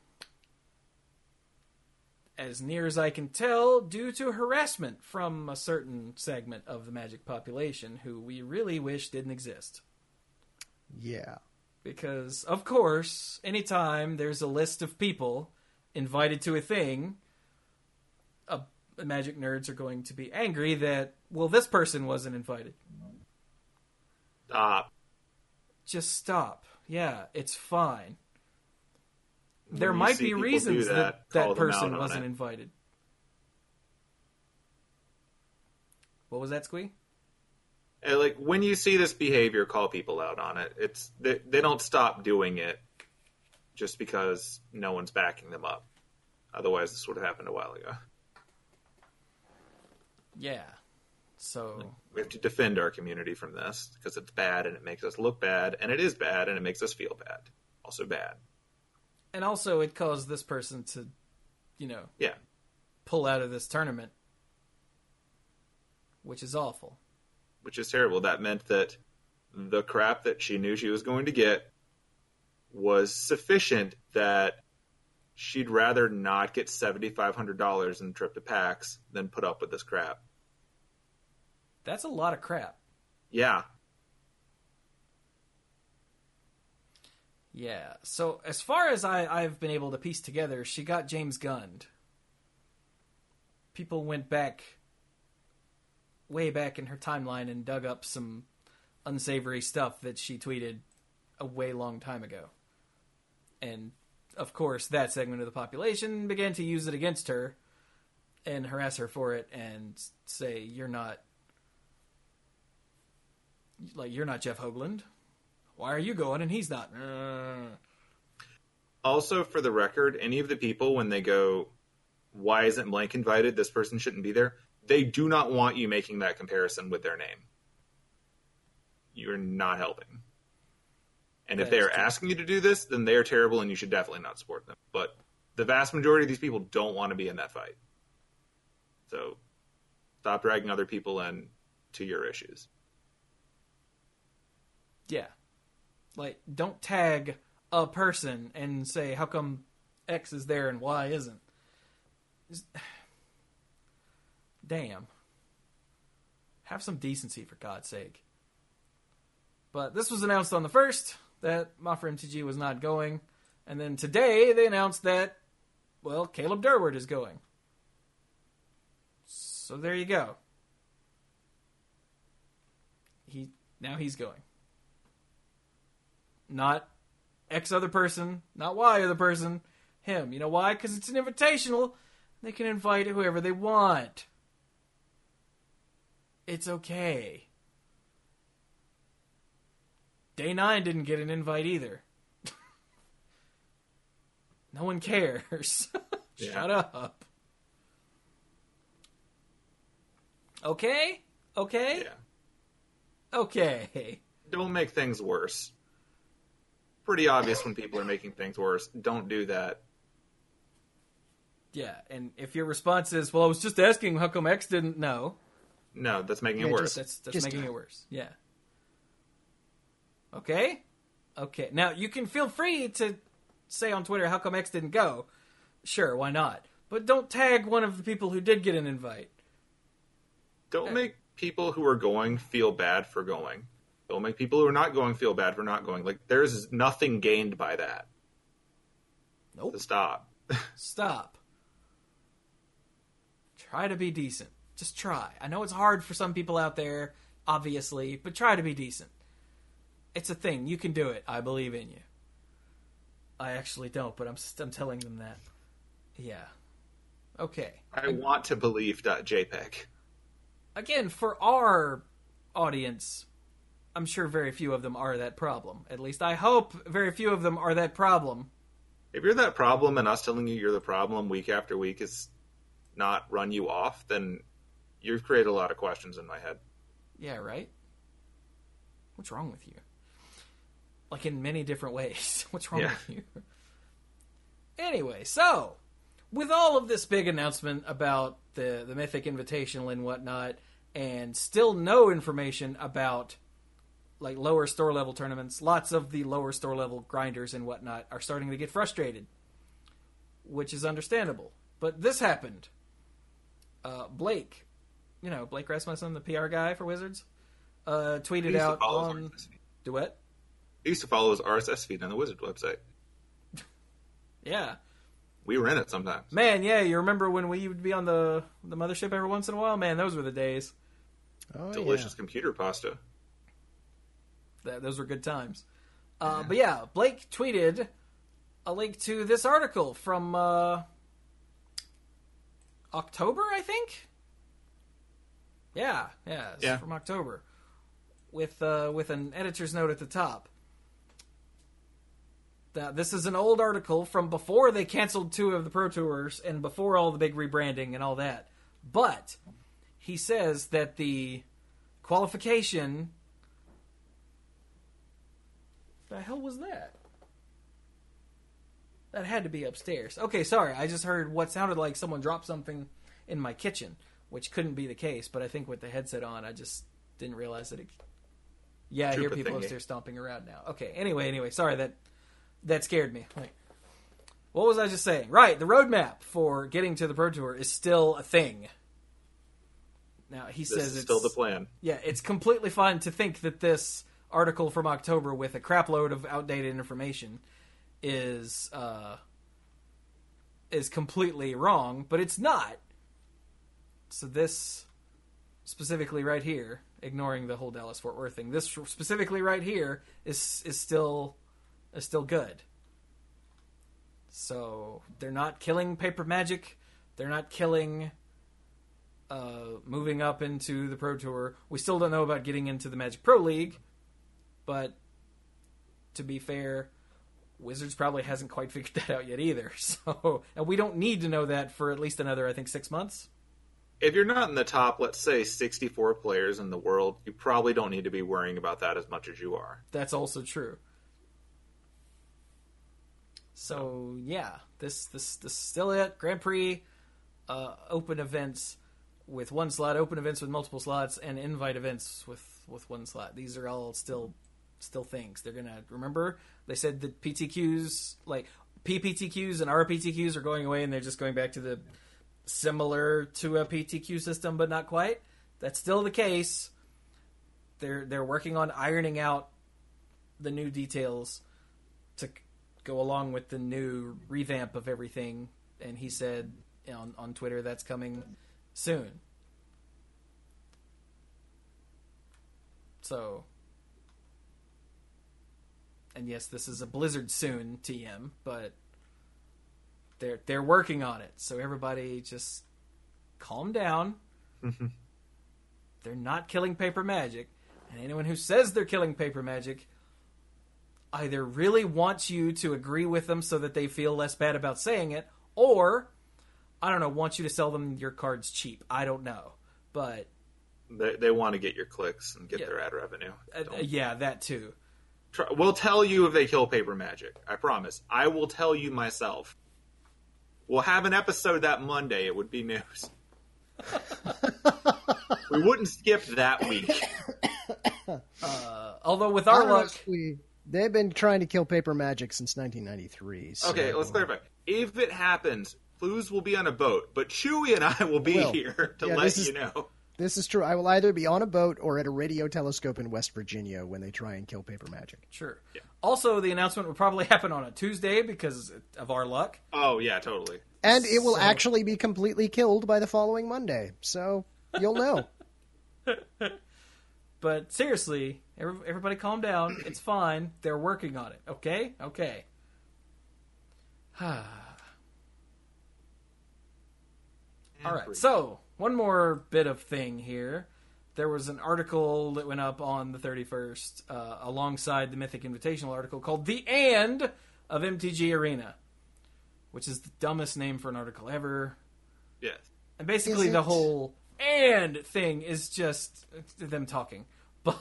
A: as near as I can tell, due to harassment from a certain segment of the Magic population who we really wish didn't exist.
C: Yeah.
A: Because, of course, anytime there's a list of people invited to a thing, Magic nerds are going to be angry that, well, this person wasn't invited.
B: Stop.
A: Just stop. Yeah, it's fine. There might be reasons that person wasn't invited. What was that, Squee?
B: Like, when you see this behavior, call people out on it. It's they don't stop doing it just because no one's backing them up. Otherwise, this would have happened a while ago.
A: Yeah. So
B: we have to defend our community from this because it's bad and it makes us look bad, and it is bad and it makes us feel bad. Also bad.
A: And also, it caused this person to, pull out of this tournament, which is awful.
B: Which is terrible. That meant that the crap that she knew she was going to get was sufficient that she'd rather not get $7,500 in a trip to PAX than put up with this crap.
A: That's a lot of crap.
B: Yeah.
A: Yeah. So as far as I've been able to piece together, she got James Gunned. People went way back in her timeline and dug up some unsavory stuff that she tweeted a way long time ago. And, of course, that segment of the population began to use it against her and harass her for it and say, you're not Jeff Hoagland. Why are you going and he's not?
B: Also, for the record, any of the people, when they go, why isn't blank invited? This person shouldn't be there. They do not want you making that comparison with their name. You're not helping. And if they are asking you to do this, then they are terrible and you should definitely not support them. But the vast majority of these people don't want to be in that fight. So stop dragging other people in to your issues.
A: Yeah. Like, don't tag a person and say, how come X is there and Y isn't? Damn. Have some decency, for God's sake. But this was announced on the 1st, that Moffer MTG was not going. And then today, they announced that, well, Caleb Durward is going. So there you go. Now he's going. Not X other person, not Y other person, him. You know why? Because it's an invitational. They can invite whoever they want. It's okay. Day 9 didn't get an invite either. No one cares.
B: Yeah.
A: Shut up. Okay? Okay?
B: Yeah.
A: Okay.
B: Don't make things worse. Pretty obvious when people are making things worse. Don't do that.
A: Yeah, and if your response is, well, I was just asking how come X didn't know.
B: No, that's making it
C: Yeah,
B: worse.
A: That's
C: Just-
A: making it worse. Yeah. Okay? Okay. Now, you can feel free to say on Twitter, how come X didn't go? Sure, why not? But don't tag one of the people who did get an invite.
B: Don't make people who are going feel bad for going. Don't make people who are not going feel bad for not going. Like, there's nothing gained by that.
A: Nope.
B: So stop.
A: Stop. Try to be decent. Just try. I know it's hard for some people out there, obviously, but try to be decent. It's a thing. You can do it. I believe in you. I actually don't, but I'm telling them that. Yeah. Okay.
B: I want to believe .jpg.
A: Again, for our audience, I'm sure very few of them are that problem. At least I hope very few of them are that problem.
B: If you're that problem and us telling you you're the problem week after week is not run you off, then you've created a lot of questions in my head.
A: Yeah, right? What's wrong with you? Like in many different ways. What's wrong with you? Anyway, so with all of this big announcement about the Mythic Invitational and whatnot, and still no information about like lower store level tournaments, lots of the lower store level grinders and whatnot are starting to get frustrated, which is understandable. But this happened. Blake, Blake Rasmussen, the PR guy for Wizards, tweeted out on Duet.
B: He used to follow his RSS feed on the Wizard website.
A: Yeah.
B: We were in it sometimes.
A: Man, yeah, you remember when we would be on the mothership every once in a while? Man, those were the days.
C: Oh,
B: Delicious computer pasta.
A: Those were good times. But yeah, Blake tweeted a link to this article from October, I think? Yeah, it's from October. With an editor's note at the top. This is an old article from before they canceled 2 of the Pro Tours and before all the big rebranding and all that. But he says that the qualification... The hell was that? That had to be upstairs. Okay, sorry. I just heard what sounded like someone dropped something in my kitchen, which couldn't be the case, but I think with the headset on, I just didn't realize that it... Yeah, I hear people upstairs stomping around now. Okay, anyway, sorry, that scared me. Like, what was I just saying? Right, the roadmap for getting to the Pro Tour is still a thing. Now, he says it's
B: still the plan.
A: Yeah, it's completely fine to think that this article from October with a crapload of outdated information is completely wrong, but it's not. So this specifically right here, ignoring the whole Dallas-Fort Worth thing, this specifically right here is still good. So they're not killing Paper Magic. They're not killing moving up into the Pro Tour. We still don't know about getting into the Magic Pro League, but to be fair, Wizards probably hasn't quite figured that out yet either. So, and we don't need to know that for at least another, I think, 6 months.
B: If you're not in the top, let's say, 64 players in the world, you probably don't need to be worrying about that as much as you are.
A: That's also true. So, yeah, this is still it. Grand Prix, open events with 1 slot, open events with multiple slots, and invite events with 1 slot. These are all still things. They're going to, remember, they said that PTQs, like PPTQs and RPTQs are going away, and they're just going back to the similar to a PTQ system, but not quite. That's still the case. They're working on ironing out the new details to go along with the new revamp of everything. And he said on Twitter that's coming soon. So, and yes, this is a Blizzard soon TM, but they're working on it. So everybody just calm down. They're not killing Paper Magic, and anyone who says they're killing Paper Magic either really wants you to agree with them so that they feel less bad about saying it, or, I don't know, wants you to sell them your cards cheap. I don't know. But
B: they want to get your clicks and get their ad revenue.
A: Yeah, that too.
B: We'll tell you if they kill Paper Magic. I promise. I will tell you myself. We'll have an episode that Monday. It would be news. We wouldn't skip that week.
A: Although with our luck...
C: They've been trying to kill Paper Magic since 1993. So.
B: Okay, let's clarify. If it happens, Clues will be on a boat, but Chewy and I will be here to let you know.
C: This is true. I will either be on a boat or at a radio telescope in West Virginia when they try and kill Paper Magic.
A: Sure.
B: Yeah.
A: Also, the announcement will probably happen on a Tuesday because of our luck.
B: Oh, yeah, totally.
C: And it will actually be completely killed by the following Monday. So, you'll know.
A: But seriously, everybody calm down. It's fine. They're working on it. Okay? Okay. All right. So, one more bit of thing here. There was an article that went up on the 31st alongside the Mythic Invitational article called The And of MTG Arena, which is the dumbest name for an article ever.
B: Yes.
A: And basically the whole and thing is just them talking. But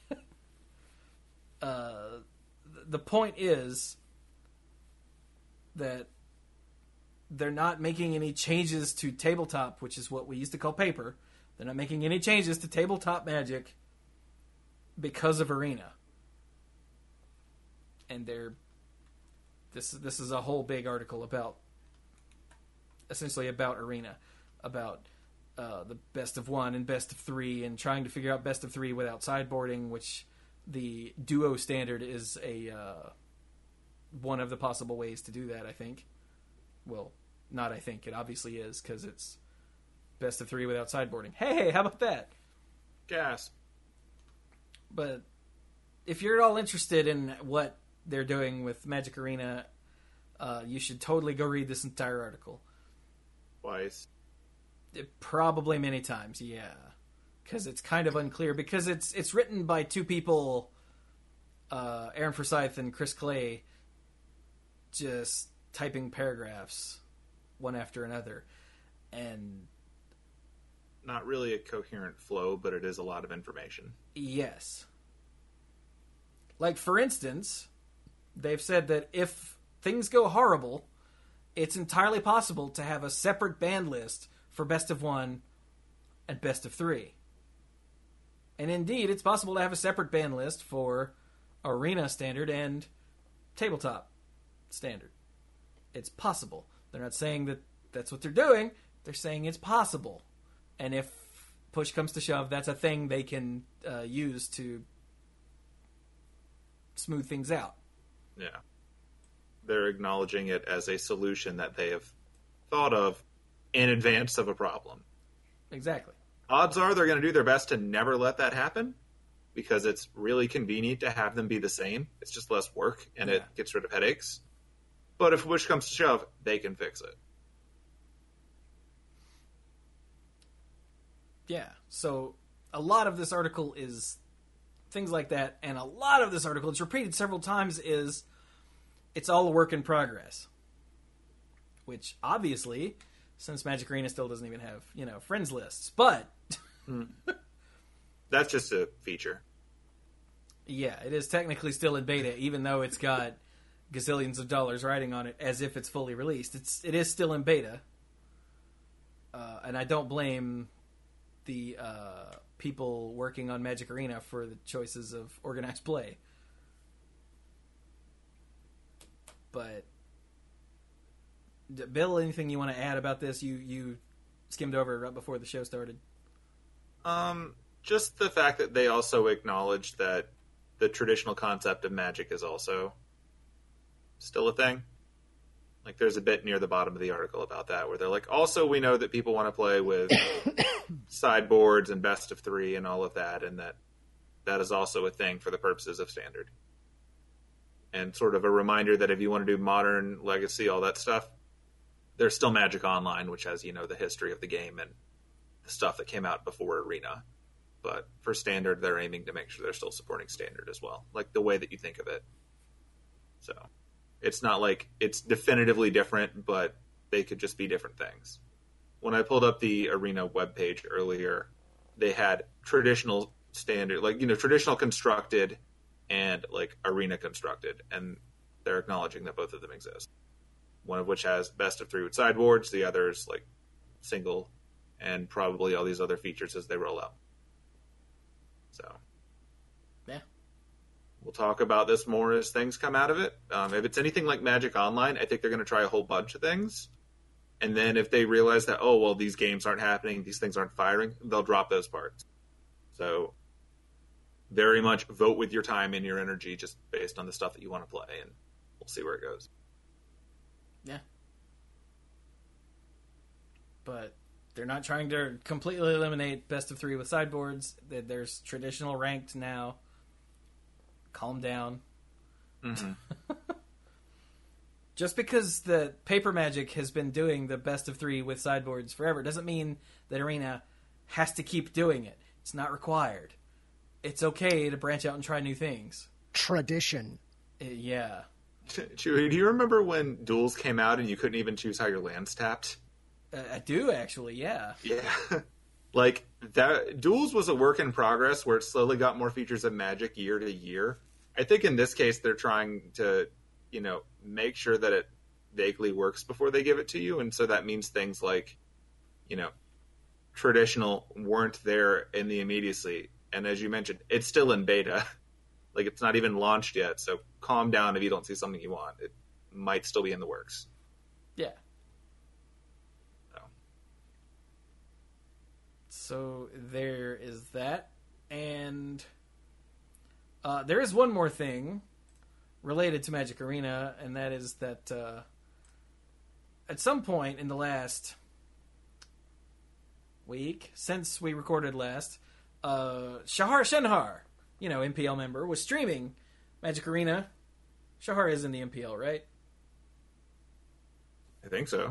A: the point is that they're not making any changes to tabletop, which is what we used to call paper. They're not making any changes to tabletop Magic because of Arena. And this is a whole big article about Arena, about the best of one and best of three, and trying to figure out best of three without sideboarding, which the duo standard is one of the possible ways to do that, I think. Well, not I think. It obviously is, because it's best of three without sideboarding. Hey, how about that?
B: Gas.
A: But if you're at all interested in what they're doing with Magic Arena, you should totally go read this entire article.
B: Twice.
A: Probably many times, yeah. Because it's kind of unclear. Because it's written by two people, Aaron Forsyth and Chris Clay, just typing paragraphs one after another. And
B: not really a coherent flow, but it is a lot of information.
A: Yes. Like, for instance, they've said that if things go horrible, it's entirely possible to have a separate band list for best of one and best of three. And indeed, it's possible to have a separate band list for Arena Standard and Tabletop Standard. It's possible. They're not saying that that's what they're doing. They're saying it's possible. And if push comes to shove, that's a thing they can use to smooth things out.
B: Yeah. They're acknowledging it as a solution that they have thought of in advance of a problem.
A: Exactly.
B: Odds are they're going to do their best to never let that happen, because it's really convenient to have them be the same. It's just less work, and it gets rid of headaches. But if push comes to shove, they can fix it.
A: Yeah, so a lot of this article is things like that, and a lot of this article, it's repeated several times, is it's all a work in progress. Which, obviously, since Magic Arena still doesn't even have, friends lists. But
B: that's just a feature.
A: Yeah, it is technically still in beta, even though it's got gazillions of dollars riding on it as if it's fully released. It is still in beta. And I don't blame the people working on Magic Arena for the choices of organized play. But Bill, anything you want to add about this? You skimmed over it right before the show started.
B: Just the fact that they also acknowledged that the traditional concept of Magic is also still a thing. Like, there's a bit near the bottom of the article about that, where they're like, also, we know that people want to play with sideboards and best of three and all of that, and that that is also a thing for the purposes of Standard. And sort of a reminder that if you want to do Modern, Legacy, all that stuff, there's still Magic Online, which has, the history of the game and the stuff that came out before Arena. But for Standard, they're aiming to make sure they're still supporting Standard as well, like the way that you think of it. So it's not like it's definitively different, but they could just be different things. When I pulled up the Arena webpage earlier, they had traditional Standard, traditional constructed and like Arena constructed, and they're acknowledging that both of them exist. One of which has best of 3 with sideboards, the other's like single, and probably all these other features as they roll out. So,
A: yeah,
B: we'll talk about this more as things come out of it. If it's anything like Magic Online, I think they're going to try a whole bunch of things. And then if they realize that, these games aren't happening, these things aren't firing, they'll drop those parts. So, very much vote with your time and your energy just based on the stuff that you want to play, and we'll see where it goes.
A: Yeah. But they're not trying to completely eliminate best of 3 with sideboards. There's traditional ranked now. Calm down.
B: Mm-hmm.
A: Just because the Paper Magic has been doing the best of 3 with sideboards forever doesn't mean that Arena has to keep doing it. It's not required. It's okay to branch out and try new things.
C: Tradition.
A: Yeah.
B: Chewie, do you remember when Duels came out and you couldn't even choose how your lands tapped?
A: I do, actually, yeah.
B: Yeah. Like, that Duels was a work in progress where it slowly got more features of Magic year to year. I think in this case they're trying to, make sure that it vaguely works before they give it to you. And so that means things like, traditional weren't there in the immediacy. And as you mentioned, it's still in beta. Like, it's not even launched yet. So calm down if you don't see something you want. It might still be in the works.
A: Yeah. So there is that. And there is one more thing related to Magic Arena, and that is that at some point in the last week, since we recorded last, Shahar Shenhar, MPL member, was streaming Magic Arena. Shahar is in the MPL, right?
B: I think so.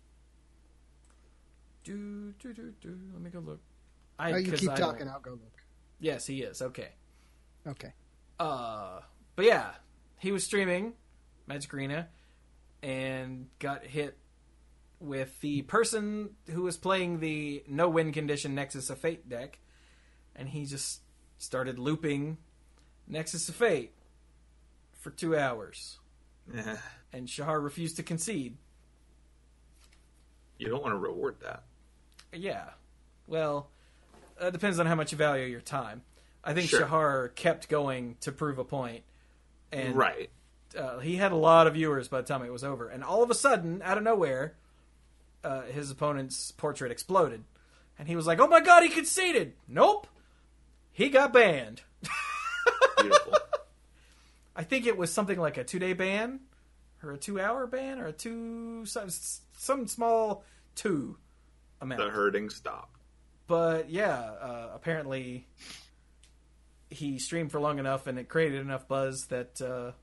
A: Let me go look.
C: You keep talking, I'll go look.
A: Yes, he is. Okay.
C: Okay.
A: But yeah, he was streaming Magic Arena and got hit with the person who was playing the no win condition Nexus of Fate deck, and he just started looping Nexus of Fate for 2 hours. And Shahar refused to concede.
B: You don't want to reward that.
A: Yeah. Well, it depends on how much you value your time. I think
B: Sure.
A: Shahar kept going to prove a point. And
B: Right.
A: He had a lot of viewers by the time it was over. And all of a sudden, out of nowhere, his opponent's portrait exploded. And he was like, oh my god, he conceded! Nope! He got banned.
B: Beautiful.
A: I think it was something like a 2-day ban, or a 2-hour ban, or some small 2 amount.
B: The herding stopped.
A: But yeah, apparently he streamed for long enough, and it created enough buzz that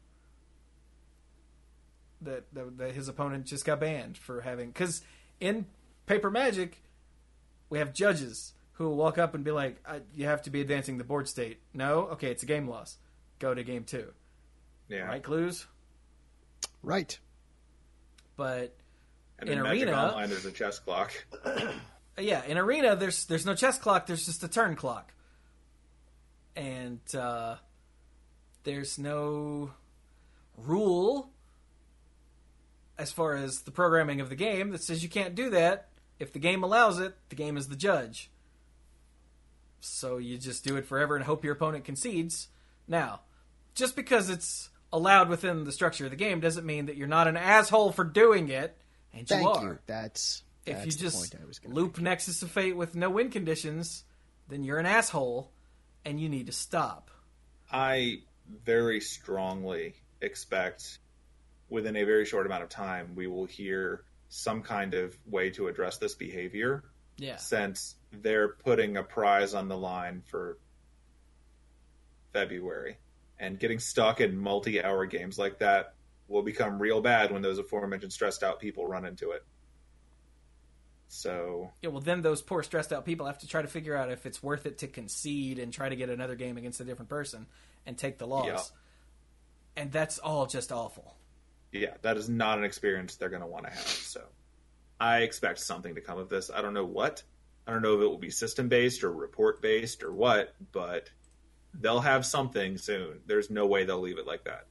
A: that his opponent just got banned for having. Because in Paper Magic, we have judges who will walk up and be like, "You have to be advancing the board state." No, okay, it's a game loss. Go to game 2.
B: Yeah.
A: Right, Clues?
C: Right.
A: But
B: And
A: in
B: in Magic
A: Arena,
B: Online, there's a chess clock.
A: yeah, in Arena, there's no chess clock. There's just a turn clock, and there's no rule as far as the programming of the game that says you can't do that. If the game allows it, the game is the judge. So you just do it forever and hope your opponent concedes. Now, just because it's allowed within the structure of the game doesn't mean that you're not an asshole for doing it, and you
C: Thank
A: are.
C: you. That's
A: If you
C: the
A: just
C: point I was gonna
A: loop Nexus of Fate with no win conditions, then you're an asshole, and you need to stop.
B: I very strongly expect within a very short amount of time we will hear some kind of way to address this behavior.
A: Yeah.
B: Since they're putting a prize on the line for February. And getting stuck in multi-hour games like that will become real bad when those aforementioned stressed out people run into it. So
A: Yeah, well, then those poor stressed out people have to try to figure out if it's worth it to concede and try to get another game against a different person and take the loss.
B: Yeah.
A: And that's all just awful.
B: Yeah, that is not an experience they're going to want to have. So I expect something to come of this. I don't know what. I don't know if it will be system-based or report-based or what, but they'll have something soon. There's no way they'll leave it like that.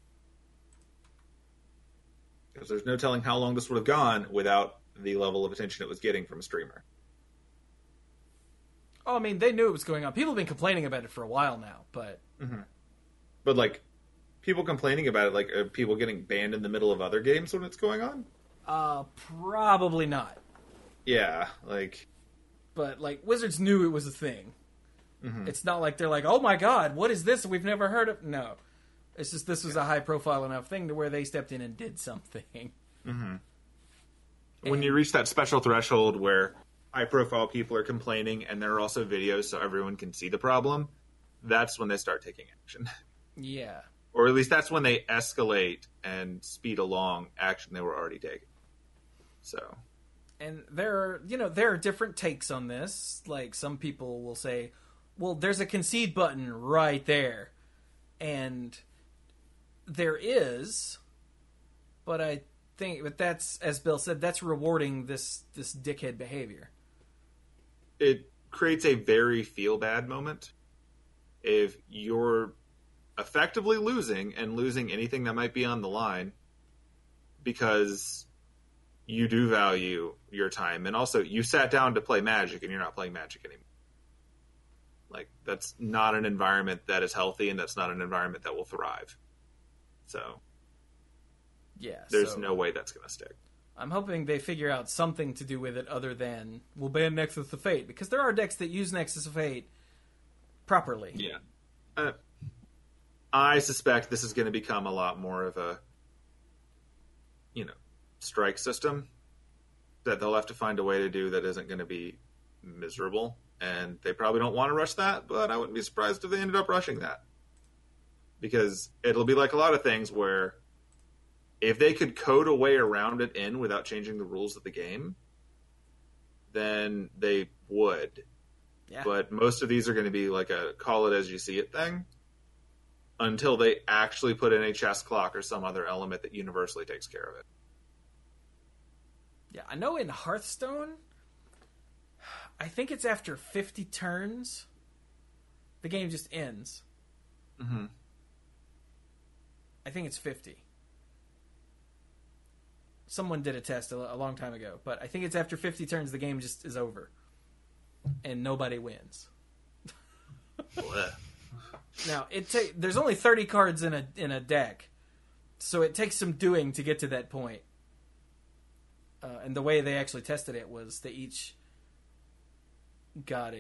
B: Because there's no telling how long this would have gone without the level of attention it was getting from a streamer.
A: Oh, I mean, they knew it was going on. People have been complaining about it for a while now, but...
B: Mm-hmm. But, like, people complaining about it, like, are people getting banned in the middle of other games when it's going on?
A: Probably not.
B: Yeah, like...
A: But, like, Wizards knew it was a thing.
B: Mm-hmm.
A: It's not like they're like, oh my god, what is this? We've never heard of... No. It's just this was a high-profile enough thing to where they stepped in and did something.
B: Mm-hmm. When you reach that special threshold where high-profile people are complaining and there are also videos so everyone can see the problem, that's when they start taking action.
A: Yeah.
B: Or at least that's when they escalate and speed along action they were already taking. So...
A: And there are different takes on this. Like, some people will say, well, there's a concede button right there. And there is, but that's, as Bill said, that's rewarding this dickhead behavior.
B: It creates a very feel-bad moment if you're effectively losing and losing anything that might be on the line because you do value your time. And also, you sat down to play Magic and you're not playing Magic anymore. Like, that's not an environment that is healthy and that's not an environment that will thrive. So,
A: yeah,
B: there's no way that's going to stick.
A: I'm hoping they figure out something to do with it other than, we'll ban Nexus of Fate. Because there are decks that use Nexus of Fate properly.
B: Yeah. I suspect this is going to become a lot more of a, strike system that they'll have to find a way to do that isn't going to be miserable. And they probably don't want to rush that, but I wouldn't be surprised if they ended up rushing that. Because it'll be like a lot of things where if they could code a way around it in without changing the rules of the game, then they would.
A: Yeah.
B: But most of these are going to be like a call it as you see it thing until they actually put in a chess clock or some other element that universally takes care of it.
A: Yeah, I know in Hearthstone, I think it's after 50 turns, the game just ends.
B: Mm-hmm.
A: I think it's 50. Someone did a test a long time ago, but I think it's after 50 turns the game just is over. And nobody wins. Now, there's only 30 cards in a deck, so it takes some doing to get to that point. And the way they actually tested it was they each got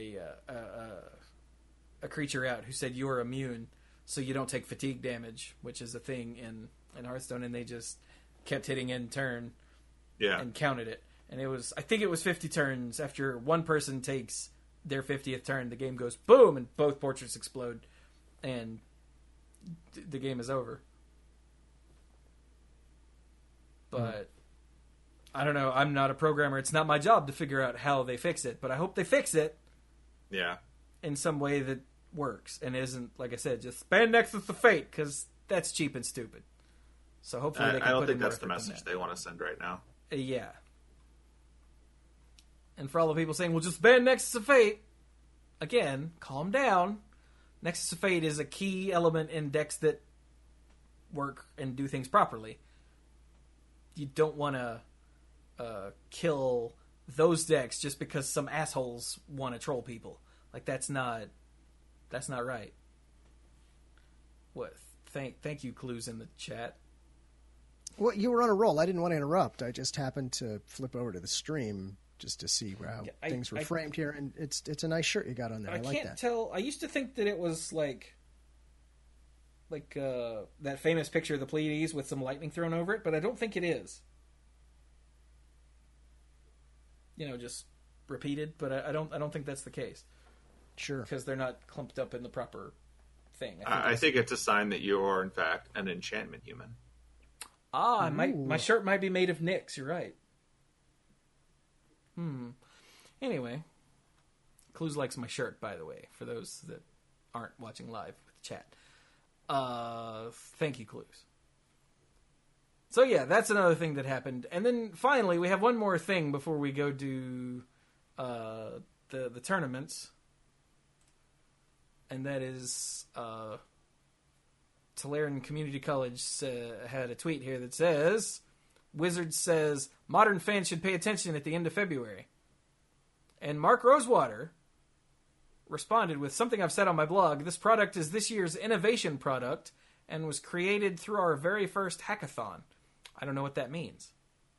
A: a creature out who said you're immune, so you don't take fatigue damage, which is a thing in Hearthstone, and they just kept hitting end turn and counted it. And I think it was 50 turns. After one person takes their 50th turn, the game goes boom, and both portraits explode, and the game is over. But I don't know. I'm not a programmer. It's not my job to figure out how they fix it, but I hope they fix it.
B: Yeah.
A: In some way that works and isn't, like I said, just ban Nexus of Fate, because that's cheap and stupid. So hopefully they can
B: I don't
A: put
B: think
A: in
B: that's
A: more
B: the
A: effort than
B: message
A: that.
B: they want to send right now.
A: Yeah. And for all the people saying, well, just ban Nexus of Fate, again, calm down. Nexus of Fate is a key element in decks that work and do things properly. You don't want to kill those decks just because some assholes want to troll people. Like, that's not right. What? Thank you, Clues in the chat.
C: Well, you were on a roll. I didn't want to interrupt. I just happened to flip over to the stream just to see how things were framed here, and it's a nice shirt you got on there. I like
A: can't
C: that.
A: tell. I used to think that it was like that famous picture of the Pleiades with some lightning thrown over it, but I don't think it is. Just repeated, but I don't think that's the case.
C: Sure.
A: Because they're not clumped up in the proper thing.
B: I think it's a sign that you are, in fact, an enchantment human.
A: My shirt might be made of Nyx. You're right. Anyway, Clues likes my shirt, by the way, for those that aren't watching live with chat. Thank you, Clues. So yeah, that's another thing that happened. And then finally, we have one more thing before we go do the tournaments. And that is Tolarian Community College had a tweet here that says, Wizards says, modern fans should pay attention at the end of February. And Mark Rosewater responded with something I've said on my blog. This product is this year's innovation product and was created through our very first hackathon. I don't know what that means.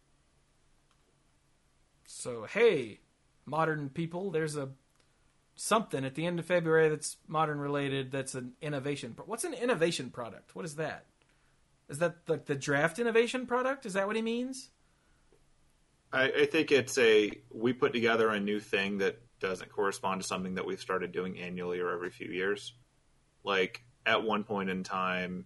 A: So, hey, modern people, there's something at the end of February that's modern related that's an innovation. What's an innovation product? What is that? Is that like the draft innovation product? Is that what he means?
B: I think it's we put together a new thing that doesn't correspond to something that we've started doing annually or every few years. Like, at one point in time,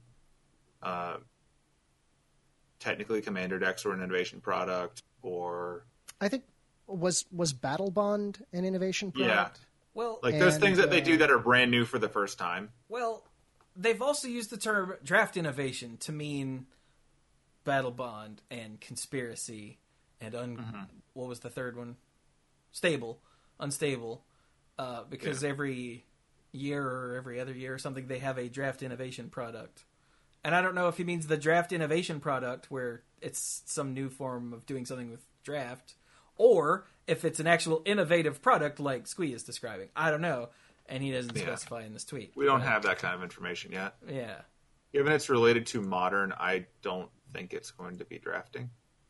B: technically Commander decks were an innovation product, or...
C: I think, was Battle Bond an innovation product?
B: Yeah.
A: Well,
B: like, those things that they do that are brand new for the first time.
A: Well, they've also used the term draft innovation to mean Battle Bond and Conspiracy and what was the third one? Unstable. Because every year or every other year or something, they have a draft innovation product. And I don't know if he means the draft innovation product, where it's some new form of doing something with draft, or if it's an actual innovative product like Squee is describing. I don't know. And he doesn't specify in this tweet.
B: We don't have that kind of information yet.
A: Yeah.
B: Given it's related to modern, I don't think it's going to be drafting.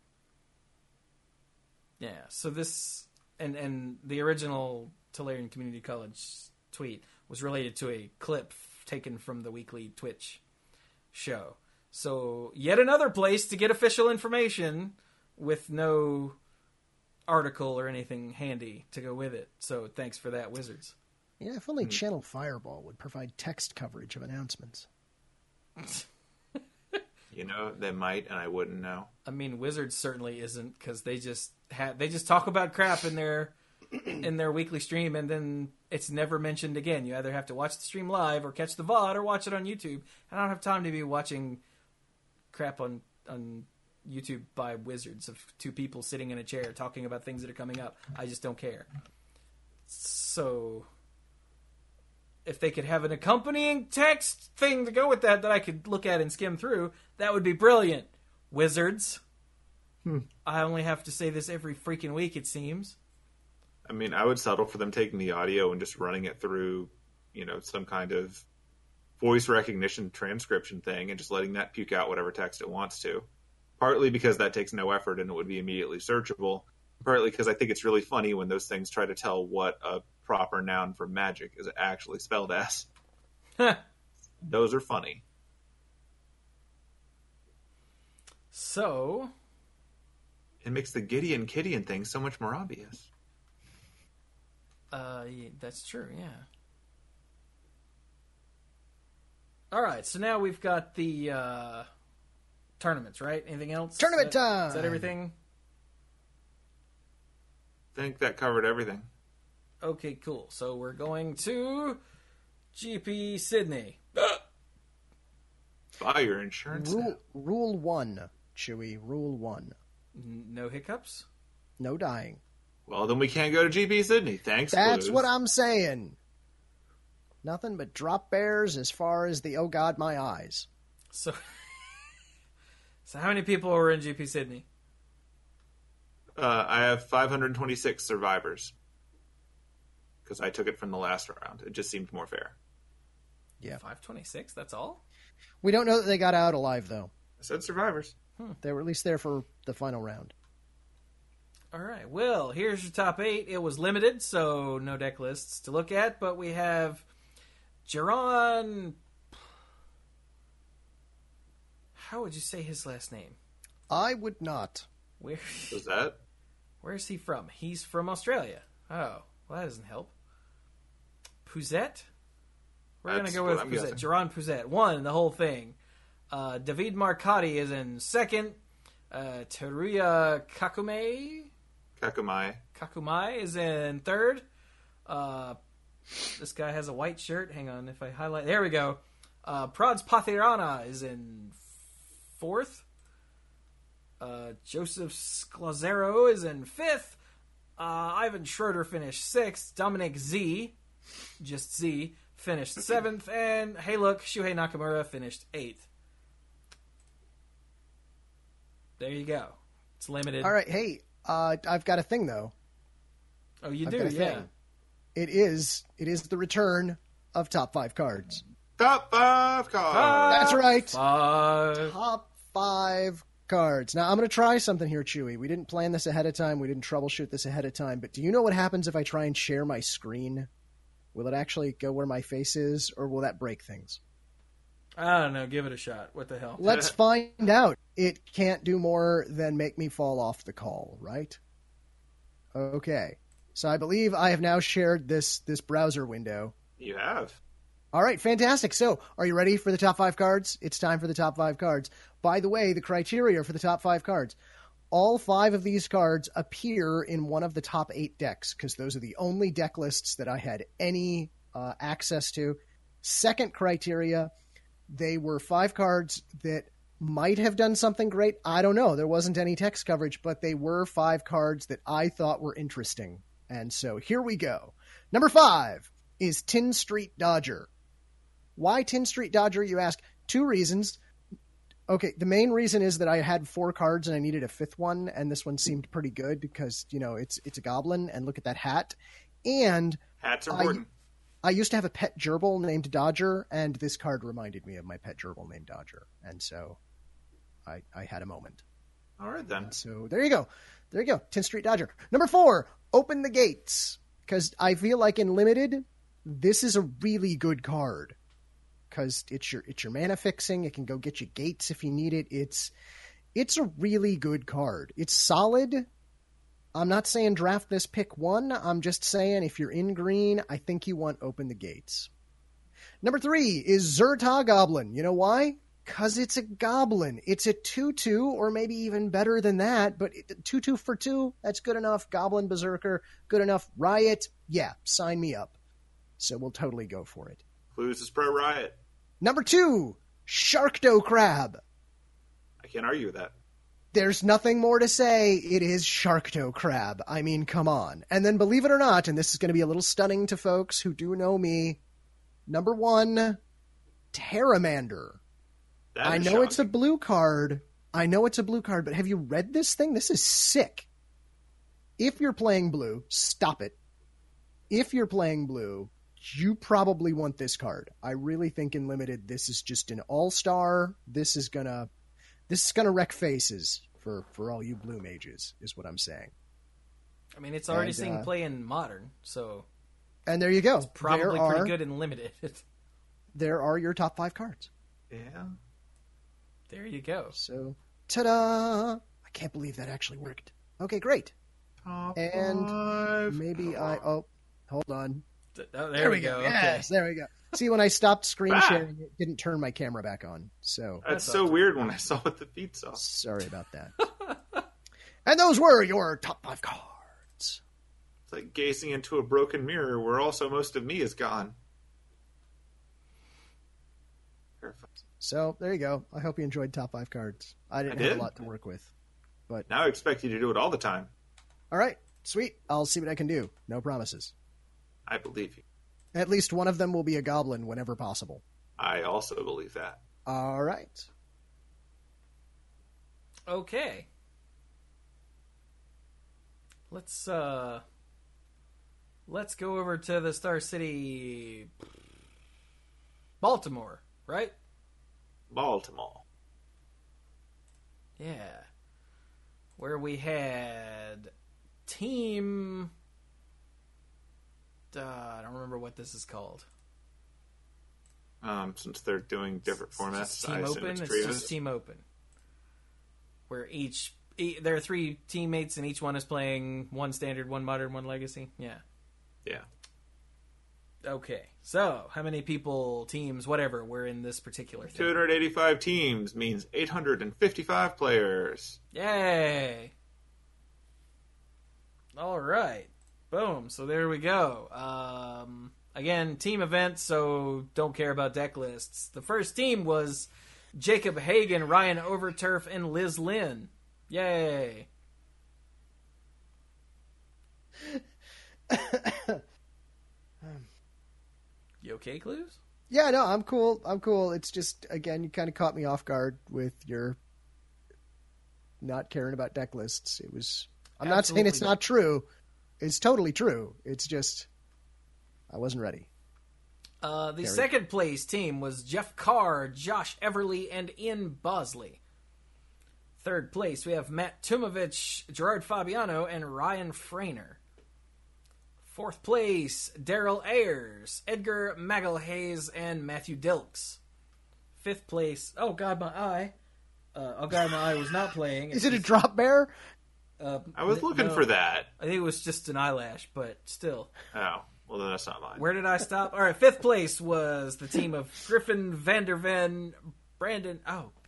A: Yeah. So this, and the original Tolarian Community College tweet was related to a clip taken from the weekly Twitch show. So yet another place to get official information with no article or anything handy to go with it. So thanks for that, Wizards.
C: Yeah, if only Channel Fireball would provide text coverage of announcements.
B: They might, and I wouldn't know.
A: I mean, Wizards certainly isn't, because they just talk about crap in their weekly stream, and then it's never mentioned again. You either have to watch the stream live or catch the VOD or watch it on YouTube. I don't have time to be watching crap on YouTube by Wizards of two people sitting in a chair talking about things that are coming up. I just don't care. So if they could have an accompanying text thing to go with that I could look at and skim through, that would be brilliant. Wizards. I only have to say this every freaking week, it seems.
B: I mean, I would settle for them taking the audio and just running it through, some kind of voice recognition transcription thing and just letting that puke out whatever text it wants to. Partly because that takes no effort and it would be immediately searchable. Partly because I think it's really funny when those things try to tell what a proper noun for magic is actually spelled as. Those are funny.
A: So...
B: it makes the Gideon Kidian thing so much more obvious.
A: Yeah, that's true, yeah. Alright, so now we've got the tournaments, right? Anything else?
C: Tournament time!
A: Is that everything?
B: I think that covered everything.
A: Okay, cool. So we're going to GP Sydney.
B: Buy your insurance.
C: Rule 1, Chewy. Rule 1.
A: No hiccups?
C: No dying.
B: Well, then we can't go to GP Sydney. Thanks,
C: That's
B: Blues.
C: what I'm saying. Nothing but drop bears as far as the oh god my eyes.
A: So how many people were in GP Sydney?
B: I have 526 survivors. Because I took it from the last round. It just seemed more fair.
C: Yeah.
A: 526, that's all?
C: We don't know that they got out alive, though.
B: I said survivors.
C: They were at least there for the final round.
A: All right. Well, here's your top 8. It was limited, so no deck lists to look at, but we have Jaron... How would you say his last name?
C: I would not.
A: Where
B: Was that?
A: Where's he from? He's from Australia. Oh, well, that doesn't help. Pouzette? We're going to
B: That's
A: go
B: what
A: with
B: I'm
A: Pouzet.
B: guessing.
A: Geron Pouzet won the whole thing. David Marcotti is in second. Teruya Kakumai is in third. This guy has a white shirt. Hang on, if I highlight... There we go. Prads Pathirana is in fourth. Joseph Sklazero is in fifth. Ivan Schroeder finished sixth. Dominic Z, just Z, finished seventh. And hey, look, Shuhei Nakamura finished eighth. There you go. It's limited.
C: All right. Hey, I've got a thing though.
A: Oh, you
C: I've
A: do,
C: got a
A: yeah.
C: thing. It is the return of top 5 cards.
B: Top 5 cards.
C: That's right.
A: 5.
C: Top 5 cards. Now I'm going to try something here, Chewy. We didn't plan this ahead of time. We didn't troubleshoot this ahead of time. But do you know what happens if I try and share my screen? Will it actually go where my face is, or will that break things?
A: I don't know. Give it a shot. What the hell?
C: Let's find out. It can't do more than make me fall off the call, right? Okay. So I believe I have now shared this browser window.
B: You have.
C: All right, fantastic. So are you ready for the top 5 cards? It's time for the top 5 cards. By the way, the criteria for the top 5 cards. All 5 of these cards appear in one of the top 8 decks, because those are the only deck lists that I had any access to. Second criteria, they were 5 cards that might have done something great. I don't know. There wasn't any text coverage, but they were 5 cards that I thought were interesting. And so here we go. Number 5 is Tin Street Dodger. Why Tin Street Dodger, you ask? 2 reasons. Okay, the main reason is that I had 4 cards and I needed a 5th one, and this one seemed pretty good because, you know, it's a goblin, and look at that hat. And
B: hats are important.
C: I used to have a pet gerbil named Dodger, and this card reminded me of my pet gerbil named Dodger. And so I had a moment.
B: All right, then.
C: So there you go. There you go. 10th Street Dodger. Number 4, Open the Gates. Because I feel like in Limited, this is a really good card. Because it's your mana fixing. It can go get you gates if you need it. It's a really good card. It's solid. I'm not saying draft this pick 1. I'm just saying if you're in green, I think you want Open the Gates. Number 3 is Zerta Goblin. You know why? Because it's a goblin. It's a 2/2, or maybe even better than that, but 2/2 for 2, that's good enough. Goblin Berserker, good enough. Riot, yeah, sign me up. So we'll totally go for it.
B: Clues is pro Riot.
C: Number 2, Sharkdo Crab.
B: I can't argue with that.
C: There's nothing more to say. It is Sharkdo Crab. I mean, come on. And then believe it or not, and this is going to be a little stunning to folks who do know me, number 1, Terramander. I know it's a blue card. But have you read this thing? This is sick. If you're playing blue, stop it. If you're playing blue, you probably want this card. I really think in Limited, this is just an all-star. This is gonna wreck faces for all you blue mages, is what I'm saying.
A: I mean, it's already seeing play in Modern, so...
C: And there you go.
A: It's probably pretty good in Limited.
C: There are your top 5 cards.
B: Yeah.
A: There you go.
C: So, ta-da! I can't believe that actually worked. Okay, great.
B: Top
C: And
B: 5.
C: maybe hold on.
A: Oh, there we go.
C: Yes,
A: Okay.
C: there we go. See, when I stopped screen sharing, it didn't turn my camera back on. So
B: That's so weird when I saw what the feed saw.
C: sorry about that. And those were your top 5 cards.
B: It's like gazing into a broken mirror where also most of me is gone.
C: So there you go. I hope you enjoyed top 5 cards. I didn't have a lot to work with. But
B: now I expect you to do it all the time.
C: All right, sweet. I'll see what I can do. No promises.
B: I believe you.
C: At least one of them will be a goblin whenever possible.
B: I also believe that.
C: All right.
A: Okay. Let's go over to the Star City, Baltimore, right?
B: Baltimore.
A: Yeah. Where we had Team... I don't remember what this is called.
B: Since they're doing different formats,
A: Team Open. It's just Team Open, where there are 3 teammates and each one is playing 1 standard, 1 modern, 1 legacy. Yeah. Okay, so how many people, teams, whatever, were in this particular thing?
B: 285 teams means 855 players.
A: Yay! All right. Boom. So there we go. Again, team event, so don't care about deck lists. The first team was Jacob Hagen, Ryan Overturf, and Liz Lynn. Yay! You okay, Clues?
C: Yeah, no, I'm cool. I'm cool. It's just, again, you kind of caught me off guard with your not caring about deck lists. It was. I'm not saying it's not true. It's totally true. It's just I wasn't ready.
A: The second place team was Jeff Carr, Josh Everly, and Ian Bosley. Third place, we have Matt Tumovich, Gerard Fabiano, and Ryan Frainer. Fourth place, Daryl Ayers, Edgar Magalhaes, and Matthew Dilks. Fifth place, oh god, my eye was not playing.
C: Is it a drop bear?
B: I was looking for that.
A: I think it was just an eyelash, but still.
B: Oh, well then that's not mine.
A: Where did I stop? All right, fifth place was the team of Griffin Vanderven, Brandon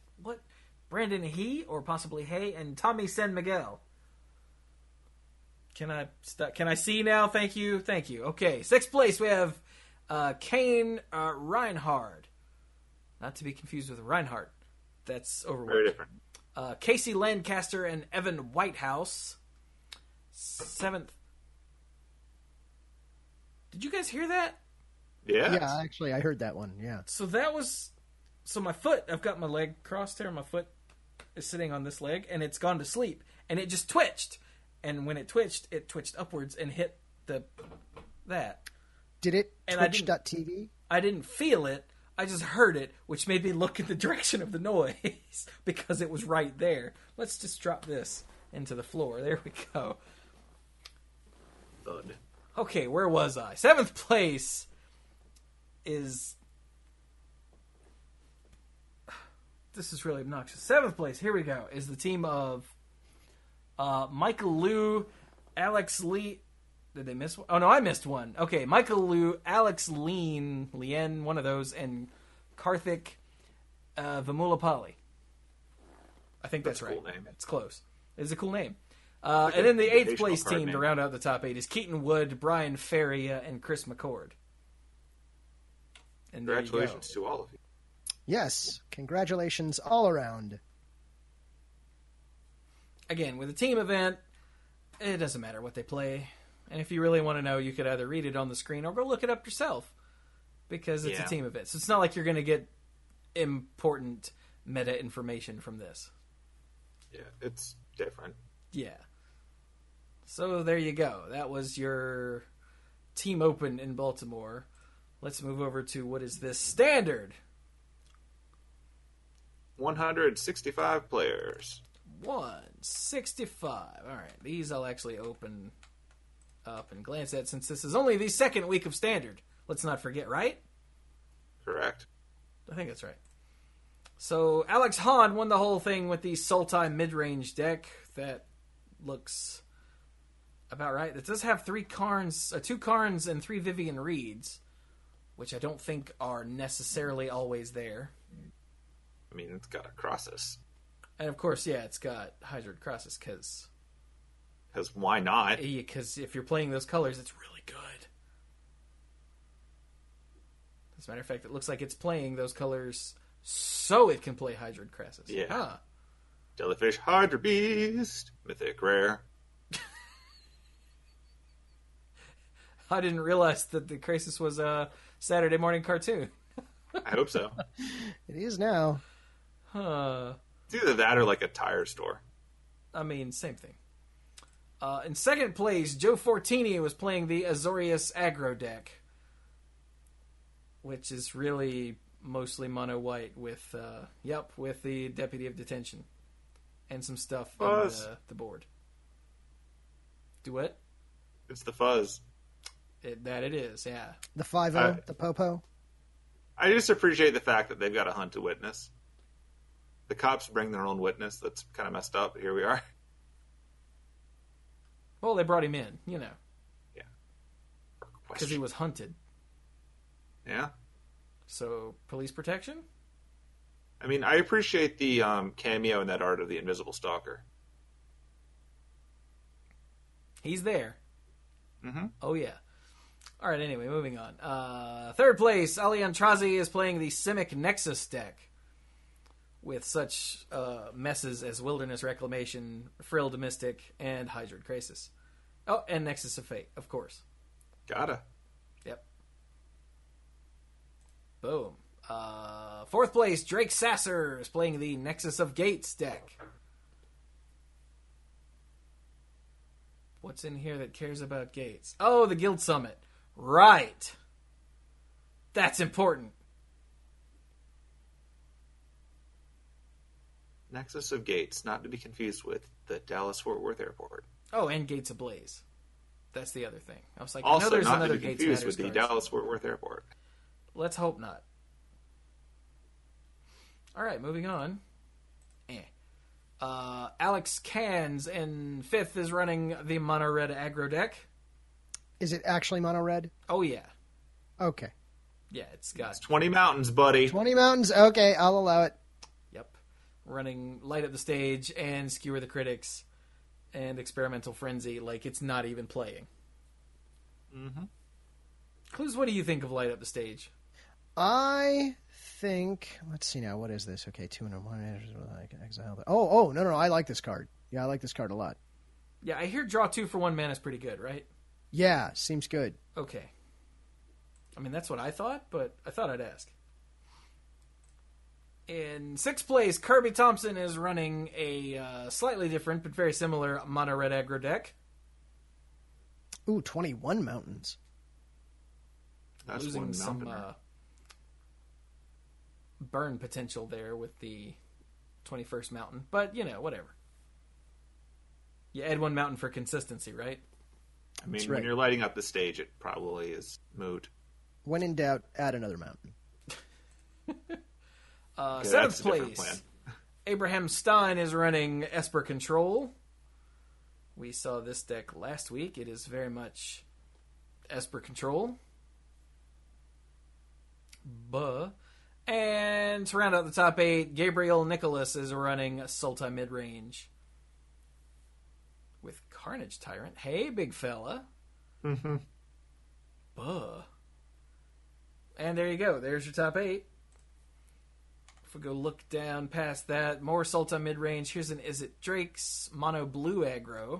A: He, or possibly Hay, and Tommy San Miguel. Can I see now? Thank you. Okay, sixth place we have Kane Reinhard. Not to be confused with Reinhardt. That's overworked.
B: Very different.
A: Casey Lancaster and Evan Whitehouse. Seventh. Did you guys hear that?
B: Yeah.
C: Yeah, actually, I heard that one. Yeah.
A: So that was. So my foot, I've got my leg crossed here. My foot is sitting on this leg, and it's gone to sleep. And it just twitched. And when it twitched upwards and hit that.
C: Did it
A: And
C: twitch.tv?
A: I didn't feel it. I just heard it, which made me look in the direction of the noise because it was right there. Let's just drop this into the floor. There we go.
B: Thud.
A: Okay, where was I? Seventh place is... This is really obnoxious. Seventh place, here we go, is the team of Michael Liu, Alex Lee... Did they miss one? Oh, no, I missed one. Okay, Michael Liu, Alex Lien, one of those, and Karthik Vamulapalli. I think that's right.
B: Cool name.
A: It's close. It's a cool name. And then the eighth place team
B: name.
A: to round out the top eight is Keaton Wood, Brian Faria, and Chris McCord. And
B: Congratulations to all of you.
C: Yes. Congratulations all around.
A: Again, with a team event, it doesn't matter what they play. And if you really want to know, you could either read it on the screen or go look it up yourself. Because it's a team event. So it's not like you're going to get important meta information from this.
B: Yeah, it's different.
A: Yeah. So there you go. That was your team open in Baltimore. Let's move over to what is this standard?
B: 165 players.
A: 165. All right. These I'll actually open up and glance at since this is only the second week of standard. Let's not forget, right?
B: Correct.
A: I think that's right. So Alex Hahn won the whole thing with the Sultai mid-range deck. That looks about right. It does have 2 Karns and 3 Vivian Reeds, which I don't think are necessarily always there.
B: I mean, it's got a Crossus.
A: And of course, yeah, it's got Hydroid Crossus because
B: why not?
A: Because if you're playing those colors, it's really good. As a matter of fact, it looks like it's playing those colors so it can play Hydroid Crassus.
B: Yeah.
A: Huh.
B: Jellyfish Hydra Beast. Mythic Rare.
A: I didn't realize that the Crassus was a Saturday morning cartoon.
B: I hope so.
C: It is now.
A: Huh.
B: It's either that or like a tire store.
A: I mean, same thing. In second place, Joe Fortini was playing the Azorius aggro deck, which is really mostly mono white with the Deputy of Detention and some stuff on the board. Do what?
B: It's the fuzz.
A: That it is, yeah.
C: The 5-0, the Popo.
B: I just appreciate the fact that they've got a hunt to witness. The cops bring their own witness. That's kind of messed up, but here we are.
A: Well, they brought him in,
B: Yeah.
A: because he was hunted.
B: Yeah.
A: So, police protection?
B: I mean, I appreciate the cameo in that art of the Invisible Stalker.
A: He's there.
B: Mm-hmm.
A: Oh, yeah. All right, anyway, moving on. Third place, Ali Antrazi is playing the Simic Nexus deck with such messes as Wilderness Reclamation, Frilled Mystic, and Hydroid Krasis. Oh, and Nexus of Fate, of course.
B: Gotta.
A: Yep. Boom. Fourth place, Drake Sasser is playing the Nexus of Gates deck. What's in here that cares about gates? Oh, the Guild Summit. Right. That's important.
B: Nexus of Gates, not to be confused with the Dallas-Fort Worth Airport.
A: Oh, and Gates Ablaze. That's the other thing. I was like,
B: Also,
A: I know there's
B: not
A: another
B: to be
A: Gates
B: confused
A: Matters
B: with the
A: card.
B: Dallas-Fort Worth Airport.
A: Let's hope not. All right, moving on. Alex Cans in fifth is running the Mono Red aggro deck.
C: Is it actually mono red?
A: Oh, yeah.
C: Okay.
A: Yeah, it's got...
B: It's 20 mountains, buddy.
C: 20 mountains? Okay, I'll allow it.
A: Yep. Running Light Up the Stage and Skewer the Critics and Experimental Frenzy like it's not even playing.
B: Mm-hmm.
A: Clues, what do you think of Light Up the Stage?
C: I think... Let's see now. What is this? Okay, 2 and 1. I can exile that. Oh, no. I like this card. Yeah, I like this card a lot.
A: Yeah, I hear draw 2 for 1 mana is pretty good, right?
C: Yeah, seems good.
A: Okay. I mean, that's what I thought, but I thought I'd ask. In sixth place, Kirby Thompson is running a slightly different but very similar mono red aggro deck.
C: Ooh, 21 mountains.
B: That's
A: Losing
B: one
A: some
B: mountain.
A: burn potential there with the 21st mountain. But, whatever. You add 1 mountain for consistency, right?
B: I mean,
C: That's
B: when
C: right.
B: you're lighting up the stage, it probably is moot.
C: When in doubt, add another mountain.
B: Okay,
A: Seventh
B: that's a different
A: place,
B: plan.
A: Abraham Stein is running Esper Control. We saw this deck last week. It is very much Esper Control. Buh. And to round out the top 8, Gabriel Nicholas is running Sultai Midrange with Carnage Tyrant. Hey, big fella.
B: Mm-hmm.
A: Buh. And there you go. There's your top 8. If we go look down past that, more Sultai Midrange. Here's an Is It Drake's Mono Blue aggro.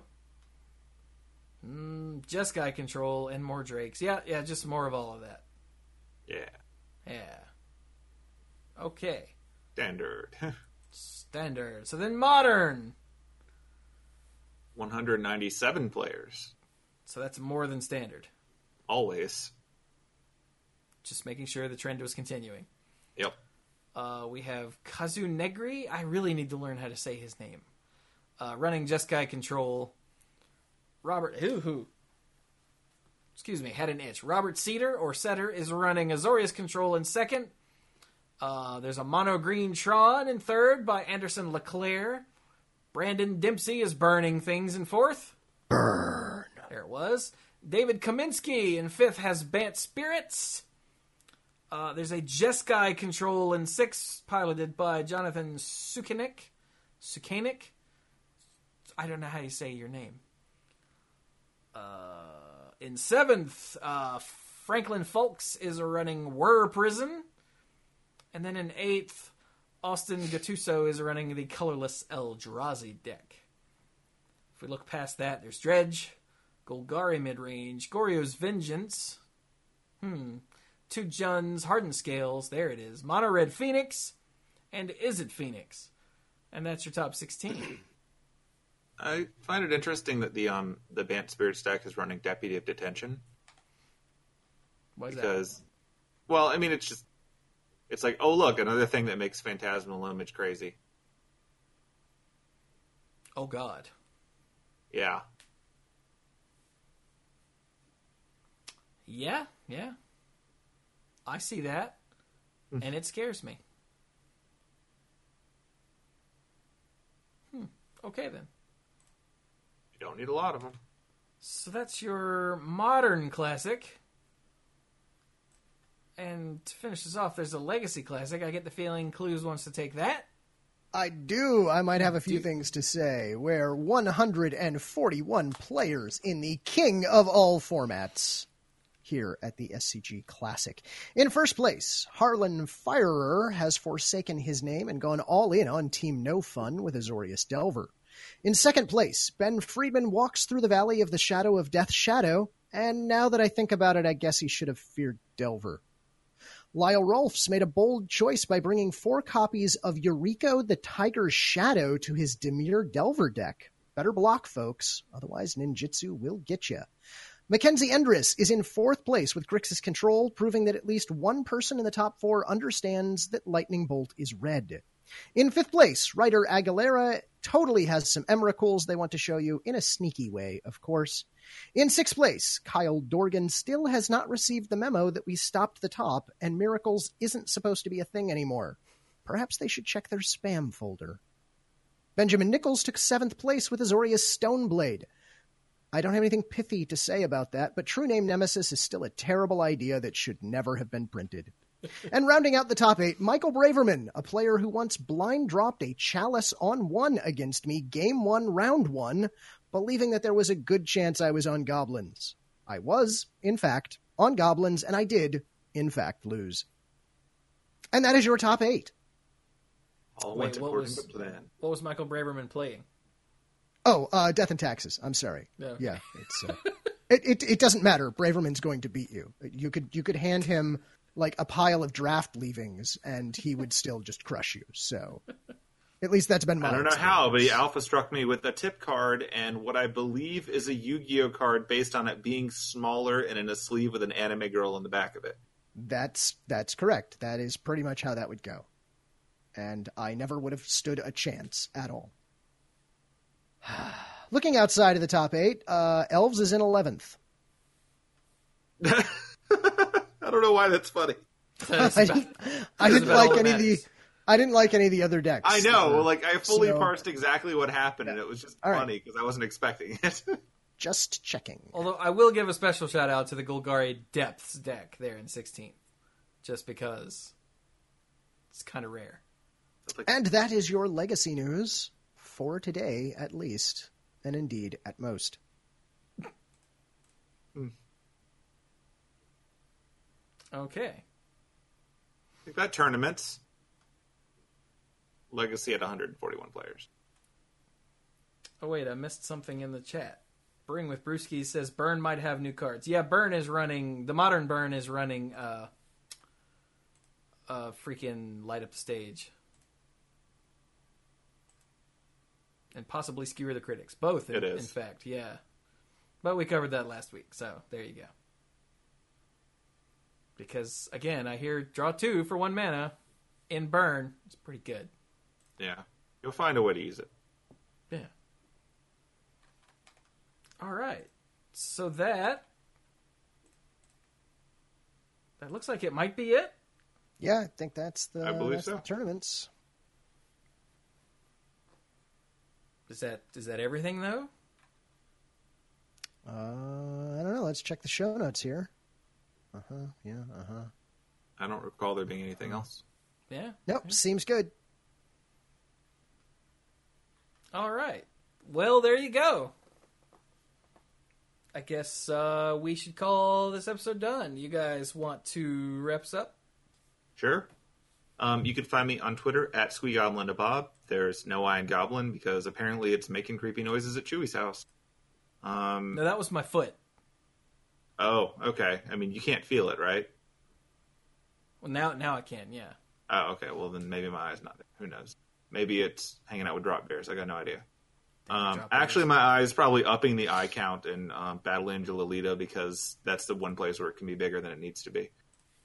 A: Jeskai Control and more Drakes. Yeah, just more of all of that.
B: Yeah.
A: Okay.
B: Standard.
A: Standard. So then Modern.
B: 197 players.
A: So that's more than Standard.
B: Always.
A: Just making sure the trend was continuing.
B: Yep.
A: We have Kazu Negri. I really need to learn how to say his name. Running Jeskai Control. Robert... Excuse me, had an itch. Robert Setter is running Azorius Control in second. There's a mono green Tron in third by Anderson Leclerc. Brandon Dempsey is burning things in fourth.
C: Burn.
A: There it was. David Kaminsky in fifth has Bant Spirits. There's a Jeskai Control in sixth, piloted by Jonathan Sukanik. I don't know how you say your name. In seventh, Franklin Fulks is running Whir Prison. And then in eighth, Austin Gattuso is running the colorless Eldrazi deck. If we look past that, there's Dredge, Golgari midrange, Goryo's Vengeance, 2 Juns, Hardened Scales, there it is, Mono Red Phoenix, and Is It Phoenix? And that's your top 16.
B: I find it interesting that the Bant Spirits deck is running Deputy of Detention.
A: Why is
B: Because, well, I mean, it's like, oh, look, another thing that makes Phantasmal Image crazy.
A: that? Oh, God.
B: Yeah.
A: Yeah. I see that, and it scares me. Okay, then.
B: You don't need a lot of them.
A: So that's your modern classic. And to finish this off, there's a Legacy Classic. I get the feeling Clues wants to take that.
C: I do. I might have a few things to say. Where 141 players in the king of all formats here at the SCG Classic. In first place, Harlan Firer has forsaken his name and gone all in on Team No Fun with Azorius Delver. In second place, Ben Friedman walks through the valley of the shadow of Death's Shadow, and now that I think about it, I guess he should have feared Delver. Lyle Rolfs made a bold choice by bringing 4 copies of Yuriko the Tiger's Shadow to his Dimir Delver deck. Better block, folks, otherwise ninjutsu will get you. Mackenzie Endress is in 4th place with Grixis Control, proving that at least one person in the top 4 understands that Lightning Bolt is red. In 5th place, Ryder Aguilera totally has some Emrakuls they want to show you in a sneaky way, of course. In 6th place, Kyle Dorgan still has not received the memo that we stopped the top and Miracles isn't supposed to be a thing anymore. Perhaps they should check their spam folder. Benjamin Nichols took 7th place with Azorius Stoneblade. I don't have anything pithy to say about that, but True Name Nemesis is still a terrible idea that should never have been printed. And rounding out the top 8, Michael Braverman, a player who once blind dropped a Chalice on 1 against me, game 1, round 1, believing that there was a good chance I was on Goblins. I was, in fact, on Goblins, and I did, in fact, lose. And that is your top 8.
B: All went according to plan.
A: What was Michael Braverman playing?
C: Oh, Death and Taxes. I'm sorry.
A: No.
C: Yeah, it's it doesn't matter. Braverman's going to beat you. You could hand him like a pile of draft leavings, and he would still just crush you. So, at least that's been my
B: I don't know
C: experience.
B: how, but he alpha struck me with a tip card and what I believe is a Yu-Gi-Oh card based on it being smaller and in a sleeve with an anime girl in the back of it.
C: That's correct. That is pretty much how that would go. And I never would have stood a chance at all. Looking outside of the top 8, Elves is in 11th.
B: I don't know why that's funny.
C: I didn't like any of the other decks.
B: I know, I fully parsed exactly what happened, and it was just
C: All right.
B: funny because I wasn't expecting it.
C: Just checking.
A: Although I will give a special shout out to the Golgari Depths deck there in 16th, just because it's kind of rare.
C: And that is your legacy news for today, at least, and indeed at most.
A: Okay.
B: We've got tournaments. Legacy at 141 players.
A: Oh, wait, I missed something in the chat. Brewing with Brewski says Burn might have new cards. Yeah, Burn is running, the modern Burn is running freaking Light Up the Stage. And possibly Skewer the Critics. Both, in fact, yeah. But we covered that last week, so there you go. Because, again, I hear draw 2 for 1 mana in Burn. It's pretty good.
B: Yeah. You'll find a way to use it.
A: Yeah. All right. So that looks like it might be it.
C: Yeah, I think that's
B: I believe so.
C: the tournaments.
A: Is that everything, though?
C: I don't know. Let's check the show notes here. Yeah,
B: I don't recall there being anything else.
A: Yeah.
C: Nope,
A: Okay.
C: seems good.
A: All right. Well, there you go. I guess we should call this episode done. You guys want to wrap us up?
B: Sure. You can find me on Twitter at SqueeGoblinDaBob. There's no I in Goblin because apparently it's making creepy noises at Chewie's house.
A: No, that was my foot.
B: Oh, okay. I mean, you can't feel it, right?
A: Well, now I can, yeah.
B: Oh, okay. Well, then maybe my eye's not there. Who knows? Maybe it's hanging out with drop bears. I got no idea. Actually, my eye is probably upping the eye count in Battle Angel Alita because that's the one place where it can be bigger than it needs to be.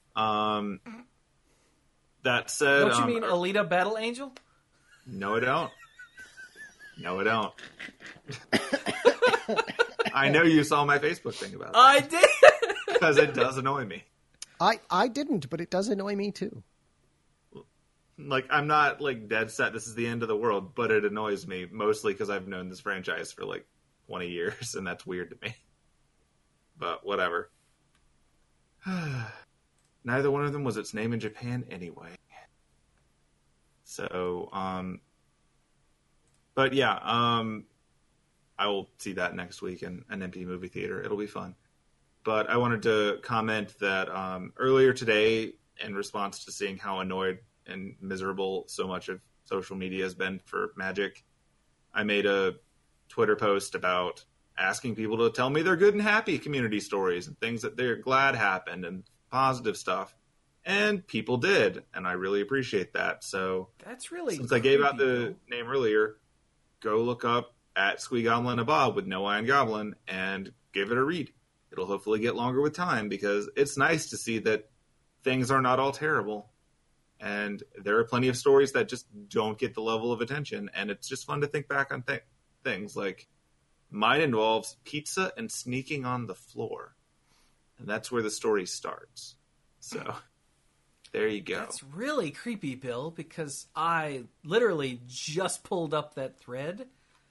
B: That said...
A: Don't you mean Alita Battle Angel?
B: No, I don't. No, I don't. I know you saw my Facebook thing about it.
A: I did!
B: Because it does annoy me.
C: I didn't, but it does annoy me too.
B: I'm not, dead set this is the end of the world, but it annoys me, mostly because I've known this franchise for, 20 years, and that's weird to me. But, whatever. neither one of them was its name in Japan anyway. So, but yeah, I will see that next week in an empty movie theater. It'll be fun. But I wanted to comment that earlier today, in response to seeing how annoyed and miserable so much of social media has been for Magic, I made a Twitter post about asking people to tell me their good and happy community stories and things that they're glad happened and positive stuff. And people did, and I really appreciate that. So
A: that's really
B: since I gave out the name earlier, go look up at Squeegoblin and Bob with No Iron Goblin and give it a read. It'll hopefully get longer with time because it's nice to see that things are not all terrible. And there are plenty of stories that just don't get the level of attention. And it's just fun to think back on things like mine involves pizza and sneaking on the floor. And that's where the story starts. So there you go.
A: That's really creepy, Bill, because I literally just pulled up that thread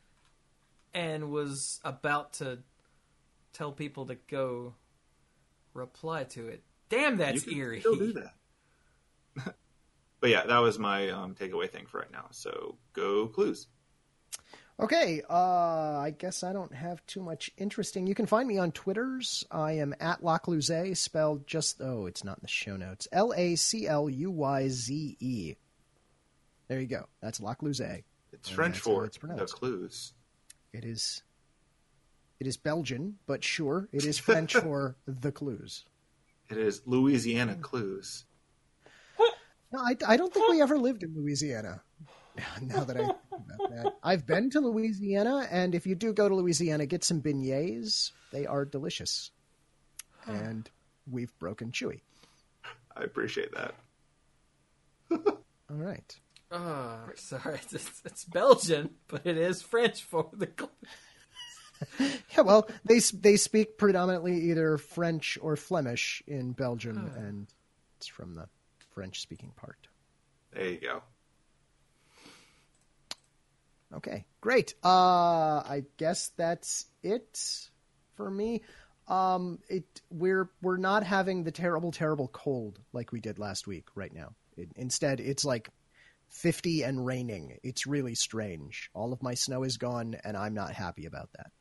A: and was about to tell people to go reply to it. Damn, that's eerie.
B: Still do that. But yeah, that was my takeaway thing for right now. So go Clues.
C: Okay, I guess I don't have too much interesting. You can find me on Twitters. I am at Lacluze, spelled just, it's not in the show notes. LacluYze. There you go. That's Lacluze.
B: It's French for the clues.
C: It is Belgian, but sure, it is French for the clues.
B: It is Louisiana Clues.
C: No, I don't think we ever lived in Louisiana. Now that I think about that, I've been to Louisiana, and if you do go to Louisiana, get some beignets. They are delicious, and we've broken Chewy.
B: I appreciate that.
C: All right.
A: Sorry, it's Belgian, but it is French for the clues.
C: Yeah, well, they speak predominantly either French or Flemish in Belgium, and it's from the French-speaking part.
B: There you go.
C: Okay, great. I guess that's it for me. We're not having the terrible cold like we did last week right now. Instead, it's like 50 and raining. It's really strange. All of my snow is gone, and I'm not happy about that.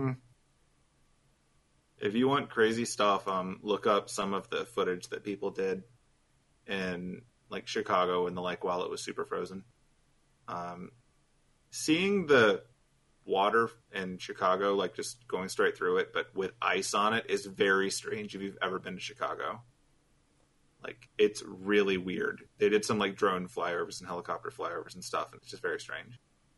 B: If you want crazy stuff, look up some of the footage that people did in like Chicago in the lake while it was super frozen. Seeing the water in Chicago, like just going straight through it, but with ice on it, is very strange if you've ever been to Chicago. Like, it's really weird. They did some like drone flyovers and helicopter flyovers and stuff, and it's just very strange.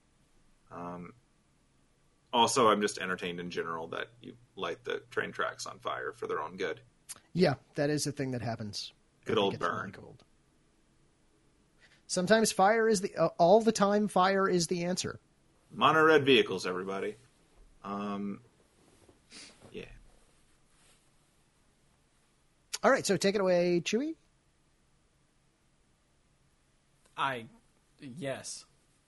B: Also, I'm just entertained in general that you light the train tracks on fire for their own good.
C: Yeah, that is a thing that happens.
B: Good old burn.
C: Really cold. Sometimes fire is all the time fire is the answer.
B: Mono red vehicles, everybody. Yeah.
C: All right, so take it away, Chewy.
A: Yes.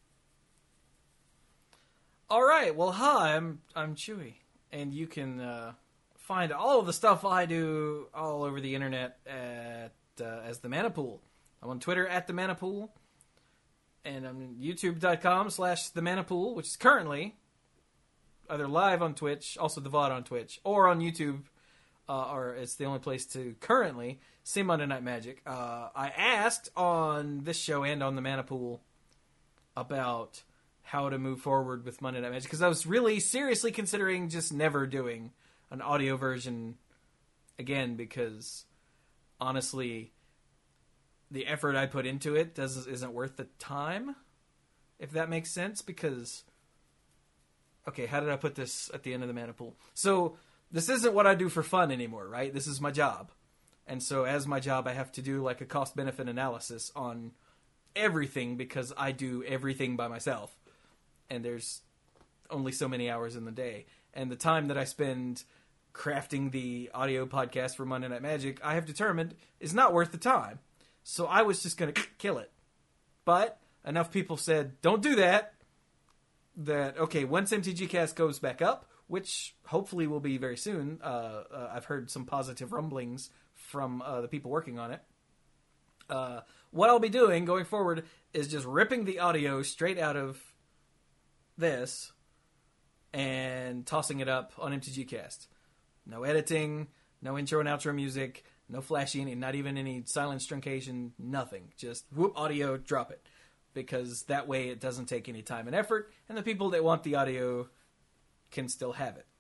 A: All right. Well, hi. I'm Chewy, and you can find all of the stuff I do all over the internet at as the Manapool. I'm on Twitter at the Manapool, and I'm on YouTube.com/the Manapool, which is currently either live on Twitch, also the VOD on Twitch, or on YouTube, or it's the only place to currently see Monday Night Magic. I asked on this show and on the Manapool about how to move forward with Monday Night Magic, because I was really seriously considering just never doing an audio version again, because honestly, the effort I put into it isn't worth the time, if that makes sense. Because, okay, how did I put this at the end of the Manapool? So this isn't what I do for fun anymore, right? This is my job. And so as my job, I have to do like a cost-benefit analysis on everything, because I do everything by myself. And there's only so many hours in the day. And the time that I spend crafting the audio podcast for Monday Night Magic, I have determined is not worth the time. So I was just going to kill it. But enough people said, don't do that. That, okay, once MTGcast goes back up, which hopefully will be very soon, I've heard some positive rumblings from the people working on it. What I'll be doing going forward is just ripping the audio straight out of this and tossing it up on MTGcast. No editing, no intro and outro music, no flashing, not even any silent truncation, nothing. Just whoop, audio, drop it. Because that way it doesn't take any time and effort, and the people that want the audio can still have it.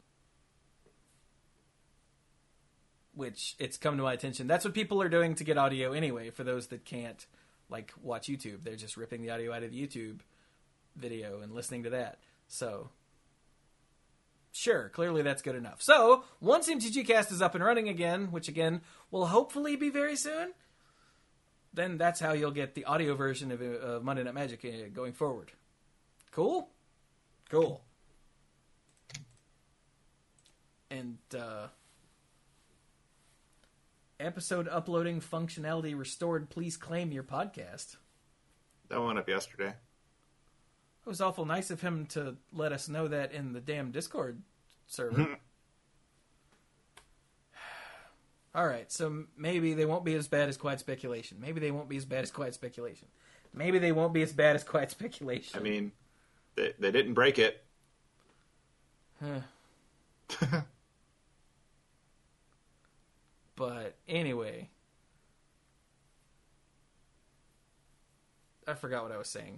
A: Which, it's come to my attention. That's what people are doing to get audio anyway, for those that can't, like, watch YouTube. They're just ripping the audio out of the YouTube video and listening to that. So, sure, clearly that's good enough. So, once MTGcast is up and running again, which again, will hopefully be very soon, then that's how you'll get the audio version of Monday Night Magic going forward. Cool? Cool. And, episode uploading functionality restored. Please claim your podcast.
B: That went up yesterday.
A: It was awful nice of him to let us know that in the damn Discord server. All right, so maybe they won't be as bad as Quiet Speculation. Maybe they won't be as bad as Quiet Speculation. Maybe they won't be as bad as Quiet Speculation.
B: I mean, they didn't break it.
A: But anyway, I forgot what I was saying.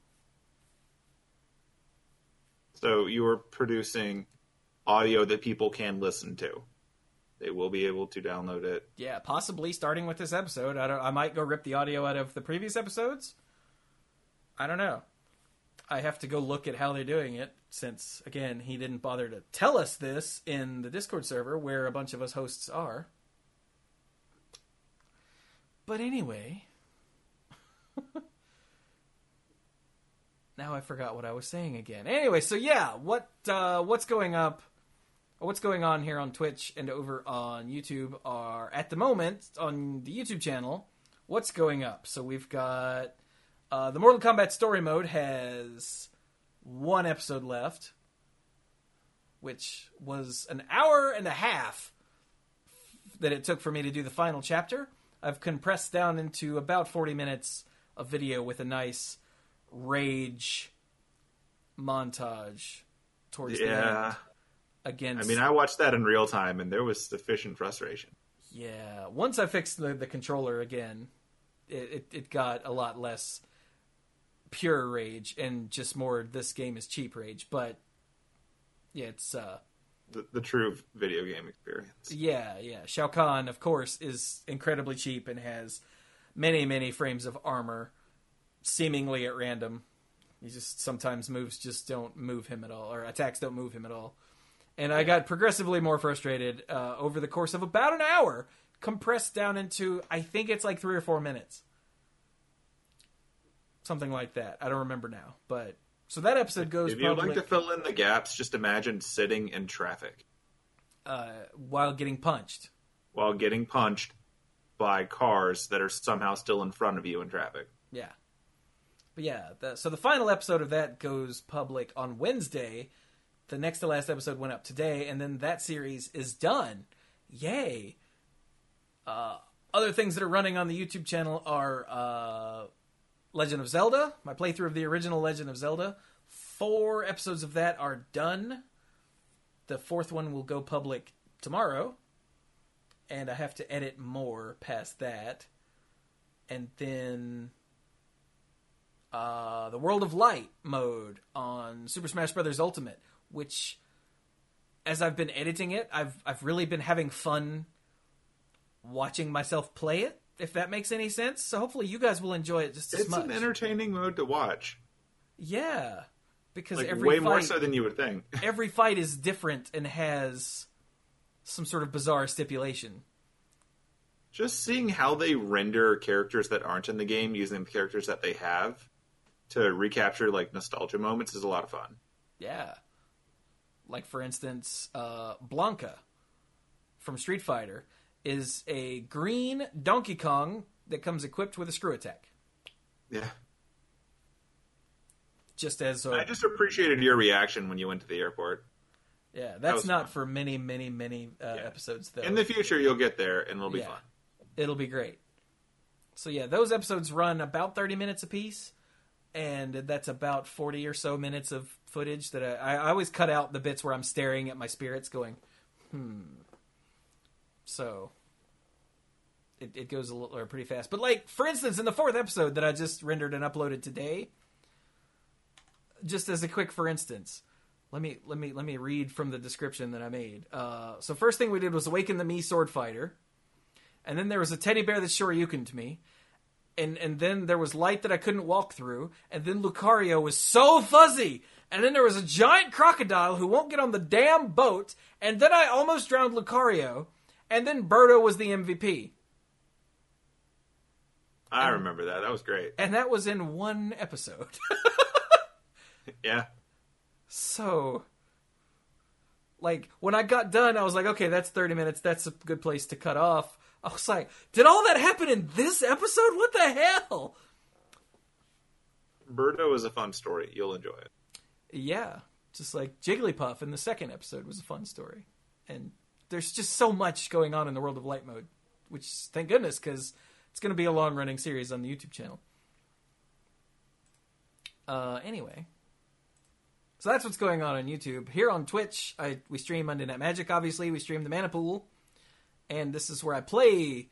B: So you were producing audio that people can listen to. They will be able to download it.
A: Yeah, possibly starting with this episode. I might go rip the audio out of the previous episodes. I don't know. I have to go look at how they're doing it, since, again, he didn't bother to tell us this in the Discord server, where a bunch of us hosts are. But anyway, now I forgot what I was saying again. Anyway, so yeah, what's going up? What's going on here on Twitch and over on YouTube are, at the moment, on the YouTube channel, what's going up? So we've got the Mortal Kombat Story Mode has one episode left, which was an hour and a half that it took for me to do the final chapter. I've compressed down into about 40 minutes of video with a nice rage montage towards the end. Against...
B: I mean, I watched that in real time, and there was sufficient frustration.
A: Yeah. Once I fixed the controller again, it got a lot less pure rage and just more this game is cheap rage. But, yeah, it's...
B: The true video game experience.
A: Yeah. Shao Kahn, of course, is incredibly cheap and has many, many frames of armor, seemingly at random. He just sometimes moves just don't move him at all, or attacks don't move him at all. And I got progressively more frustrated over the course of about an hour, compressed down into, I think it's like 3 or 4 minutes. Something like that. I don't remember now, but... So that episode goes
B: If you'd like to fill in the gaps, just imagine sitting in traffic.
A: While getting punched.
B: While getting punched by cars that are somehow still in front of you in traffic.
A: Yeah. But yeah, so the final episode of that goes public on Wednesday. The next to last episode went up today, and then that series is done. Yay. Other things that are running on the YouTube channel are... Legend of Zelda, my playthrough of the original Legend of Zelda. 4 episodes of that are done. The 4th one will go public tomorrow. And I have to edit more past that. And then the World of Light mode on Super Smash Bros. Ultimate, which, as I've been editing it, I've really been having fun watching myself play it. If that makes any sense. So hopefully you guys will enjoy it just as much.
B: It's an entertaining mode to watch.
A: Yeah. Because
B: every fight... more so than you would think.
A: Every fight is different and has some sort of bizarre stipulation.
B: Just seeing how they render characters that aren't in the game using the characters that they have to recapture, like, nostalgia moments is a lot of fun.
A: Yeah. Like, for instance, Blanca from Street Fighter is a green Donkey Kong that comes equipped with a screw attack.
B: Yeah.
A: Just as
B: I just appreciated your reaction when you went to the airport.
A: Yeah, that's not fun. For many, many, many episodes, though.
B: In the future, you'll get there, and it'll be fun.
A: It'll be great. So yeah, those episodes run about 30 minutes apiece, and that's about 40 or so minutes of footage that I always cut out the bits where I'm staring at my spirits going, So it goes a little or pretty fast. But like, for instance, in the 4th episode that I just rendered and uploaded today, just as a quick for instance, let me read from the description that I made. So first thing we did was awaken the Mii sword fighter. And then there was a teddy bear that shoryukened me. And then there was light that I couldn't walk through. And then Lucario was so fuzzy. And then there was a giant crocodile who won't get on the damn boat. And then I almost drowned Lucario. And then Birdo was the MVP.
B: I remember that. That was great.
A: And that was in one episode.
B: Yeah.
A: So, like, when I got done, I was like, okay, that's 30 minutes. That's a good place to cut off. I was like, did all that happen in this episode? What the hell?
B: Birdo is a fun story. You'll enjoy it.
A: Yeah. Just like Jigglypuff in the 2nd episode was a fun story. And there's just so much going on in the world of Light Mode, which, thank goodness, because it's going to be a long-running series on the YouTube channel. Anyway. So that's what's going on YouTube. Here on Twitch, we stream Monday Night Magic, obviously. We stream the Mana Pool. And this is where I play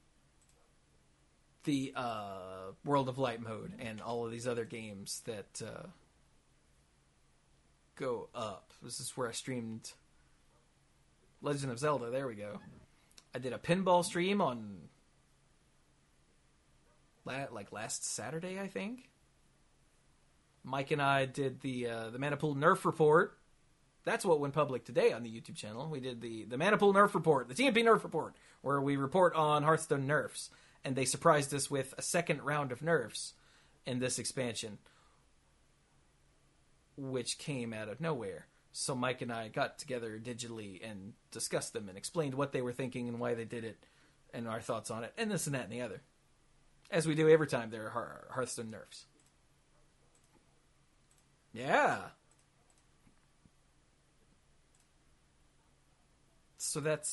A: the World of Light mode and all of these other games that go up. This is where I streamed Legend of Zelda. There we go. I did a pinball stream on last Saturday, I think. Mike and I did the Mana Pool Nerf Report. That's what went public today on the YouTube channel. We did the Mana Pool Nerf Report, the TMP Nerf Report, where we report on Hearthstone nerfs. And they surprised us with a second round of nerfs in this expansion, which came out of nowhere. So Mike and I got together digitally and discussed them and explained what they were thinking and why they did it and our thoughts on it, and this and that and the other. As we do every time there are Hearthstone nerfs. Yeah. So that's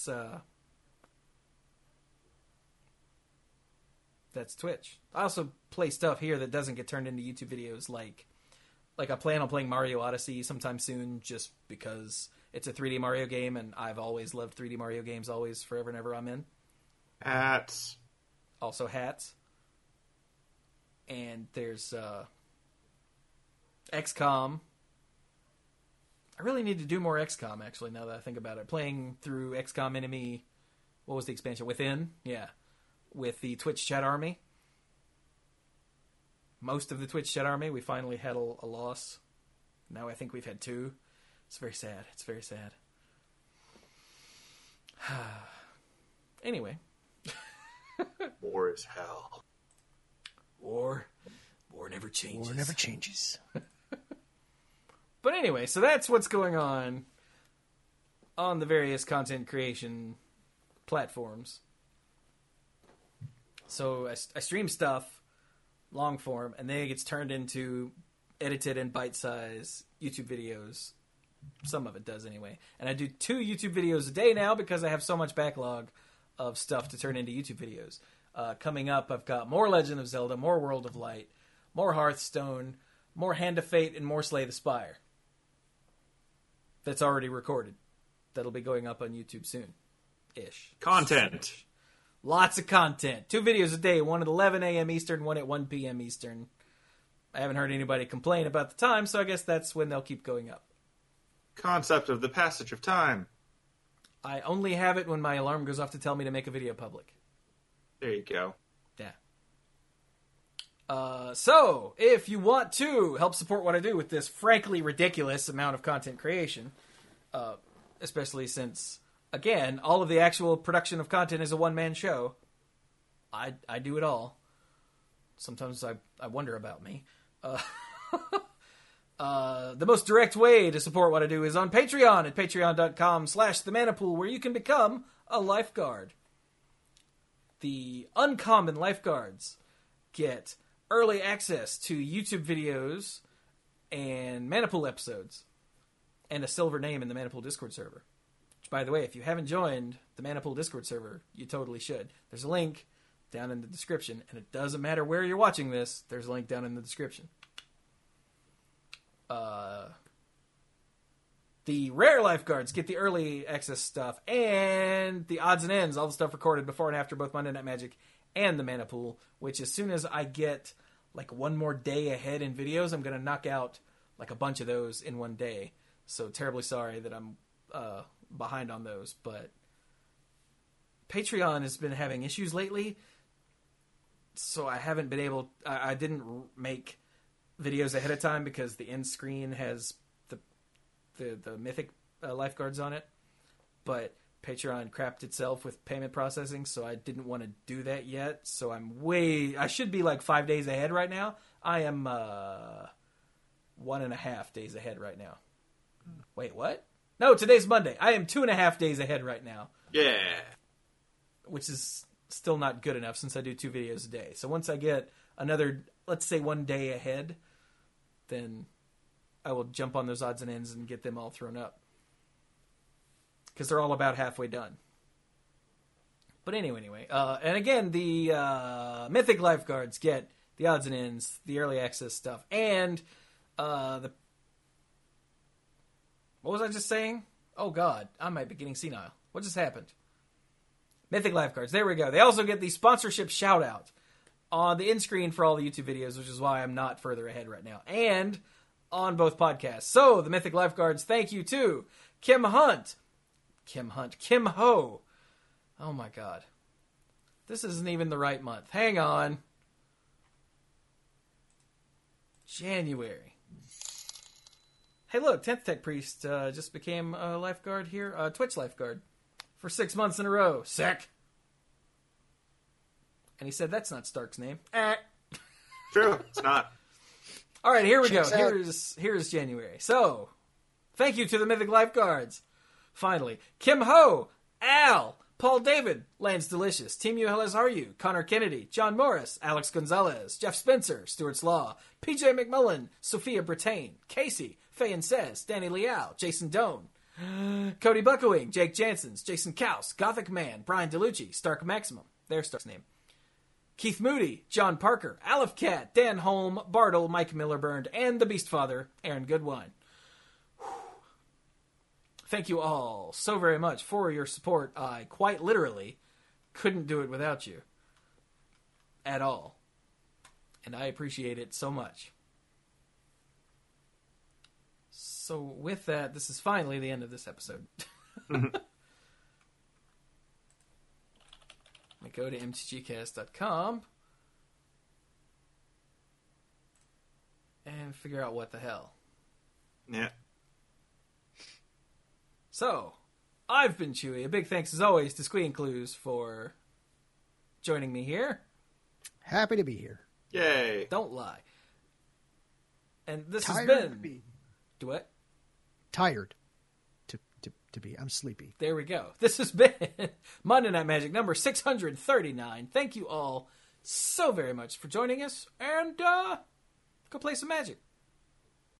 A: Twitch. I also play stuff here that doesn't get turned into YouTube videos, like I plan on playing Mario Odyssey sometime soon, just because it's a 3D Mario game, and I've always loved 3D Mario games, always, forever and ever. I'm in.
B: Hats.
A: Also hats. And there's XCOM. I really need to do more XCOM, actually, now that I think about it. Playing through XCOM Enemy... What was the expansion? Within? Yeah. With the Twitch chat army. Most of the Twitch chat army. We finally had a loss. Now I think we've had 2. It's very sad. It's very sad. Anyway.
B: War is hell.
A: War never changes.
C: War never changes.
A: But anyway, so that's what's going on the various content creation platforms. So I stream stuff, long form, and then it gets turned into edited and bite-size YouTube videos. Some of it does anyway. And I do 2 YouTube videos a day now because I have so much backlog of stuff to turn into YouTube videos. Coming up, I've got more Legend of Zelda, more World of Light, more Hearthstone, more Hand of Fate, and more Slay the Spire. That's already recorded. That'll be going up on YouTube soon-ish.
B: Content.
A: Lots of content. 2 videos a day, one at 11 a.m. Eastern, one at 1 p.m. Eastern. I haven't heard anybody complain about the time, so I guess that's when they'll keep going up.
B: Concept of the passage of time.
A: I only have it when my alarm goes off to tell me to make a video public.
B: There you go.
A: Yeah. So, if you want to help support what I do with this frankly ridiculous amount of content creation, especially since, again, all of the actual production of content is a one-man show, I do it all. Sometimes I wonder about me. The most direct way to support what I do is on Patreon at patreon.com/themanapool, where you can become a lifeguard. The uncommon lifeguards get early access to YouTube videos and Mana Pool episodes, and a silver name in the Mana Pool Discord server. By the way, if you haven't joined the Manapool Discord server, you totally should. There's a link down in the description, and it doesn't matter where you're watching this. There's a link down in the description. The rare lifeguards get the early access stuff, and the odds and ends, all the stuff recorded before and after both Monday Night Magic and the Manapool, which as soon as I get like one more day ahead in videos, I'm going to knock out like a bunch of those in one day. So terribly sorry that I'm behind on those, but Patreon has been having issues lately, so I haven't been able... I didn't make videos ahead of time because the end screen has the mythic lifeguards on it, but Patreon crapped itself with payment processing, so I didn't want to do that yet. So I should be like 5 days ahead right now. I am 1.5 days ahead right now. Wait, what? No, today's Monday. I am 2.5 days ahead right now.
B: Yeah.
A: Which is still not good enough since I do 2 videos a day. So once I get another, let's say 1 day ahead, then I will jump on those odds and ends and get them all thrown up. Because they're all about halfway done. But anyway. And again, the Mythic Lifeguards get the odds and ends, the early access stuff, and what was I just saying? Oh God, I might be getting senile. What just happened? Mythic Lifeguards, there we go. They also get the sponsorship shout out on the end screen for all the YouTube videos, which is why I'm not further ahead right now. And on both podcasts. So, the Mythic Lifeguards, thank you to Kim Ho. Oh my God. This isn't even the right month. Hang on. January. Hey look, 10th Tech Priest just became a lifeguard here. Twitch lifeguard. For 6 months in a row. Sick. And he said that's not Stark's name.
B: True, it's not.
A: All right, here we go.
C: Checks out.
A: Here's January. So, thank you to the Mythic Lifeguards. Finally, Kim Ho, Al, Paul David, Lance Delicious, Team ULSRU, Connor Kennedy, John Morris, Alex Gonzalez, Jeff Spencer, Stuart's Law, PJ McMullen, Sophia Brattain, Casey, Faye Says, Danny Leal, Jason Doan, Cody Buckowing, Jake Jansons, Jason Kaus, Gothic Man, Brian DeLucci, Stark Maximum, there's Stark's name, Keith Moody, John Parker, Aleph Cat, Dan Holm, Bartle, Mike Millerburn, and the Beast Father, Aaron Goodwine. Thank you all so very much for your support. I quite literally couldn't do it without you. At all. And I appreciate it so much. So with that, this is finally the end of this episode. I go to mtgcast.com and figure out what the hell.
B: Yeah.
A: So, I've been Chewy. A big thanks as always to Squee and Clues for joining me here.
C: Happy to be here.
B: Yay.
A: Don't lie. And this
C: Tired
A: has
C: to
A: been...
C: be.
A: Do what?
C: Tired to be. I'm sleepy.
A: There we go. This has been Monday Night Magic number 639. Thank you all so very much for joining us. And go play some Magic.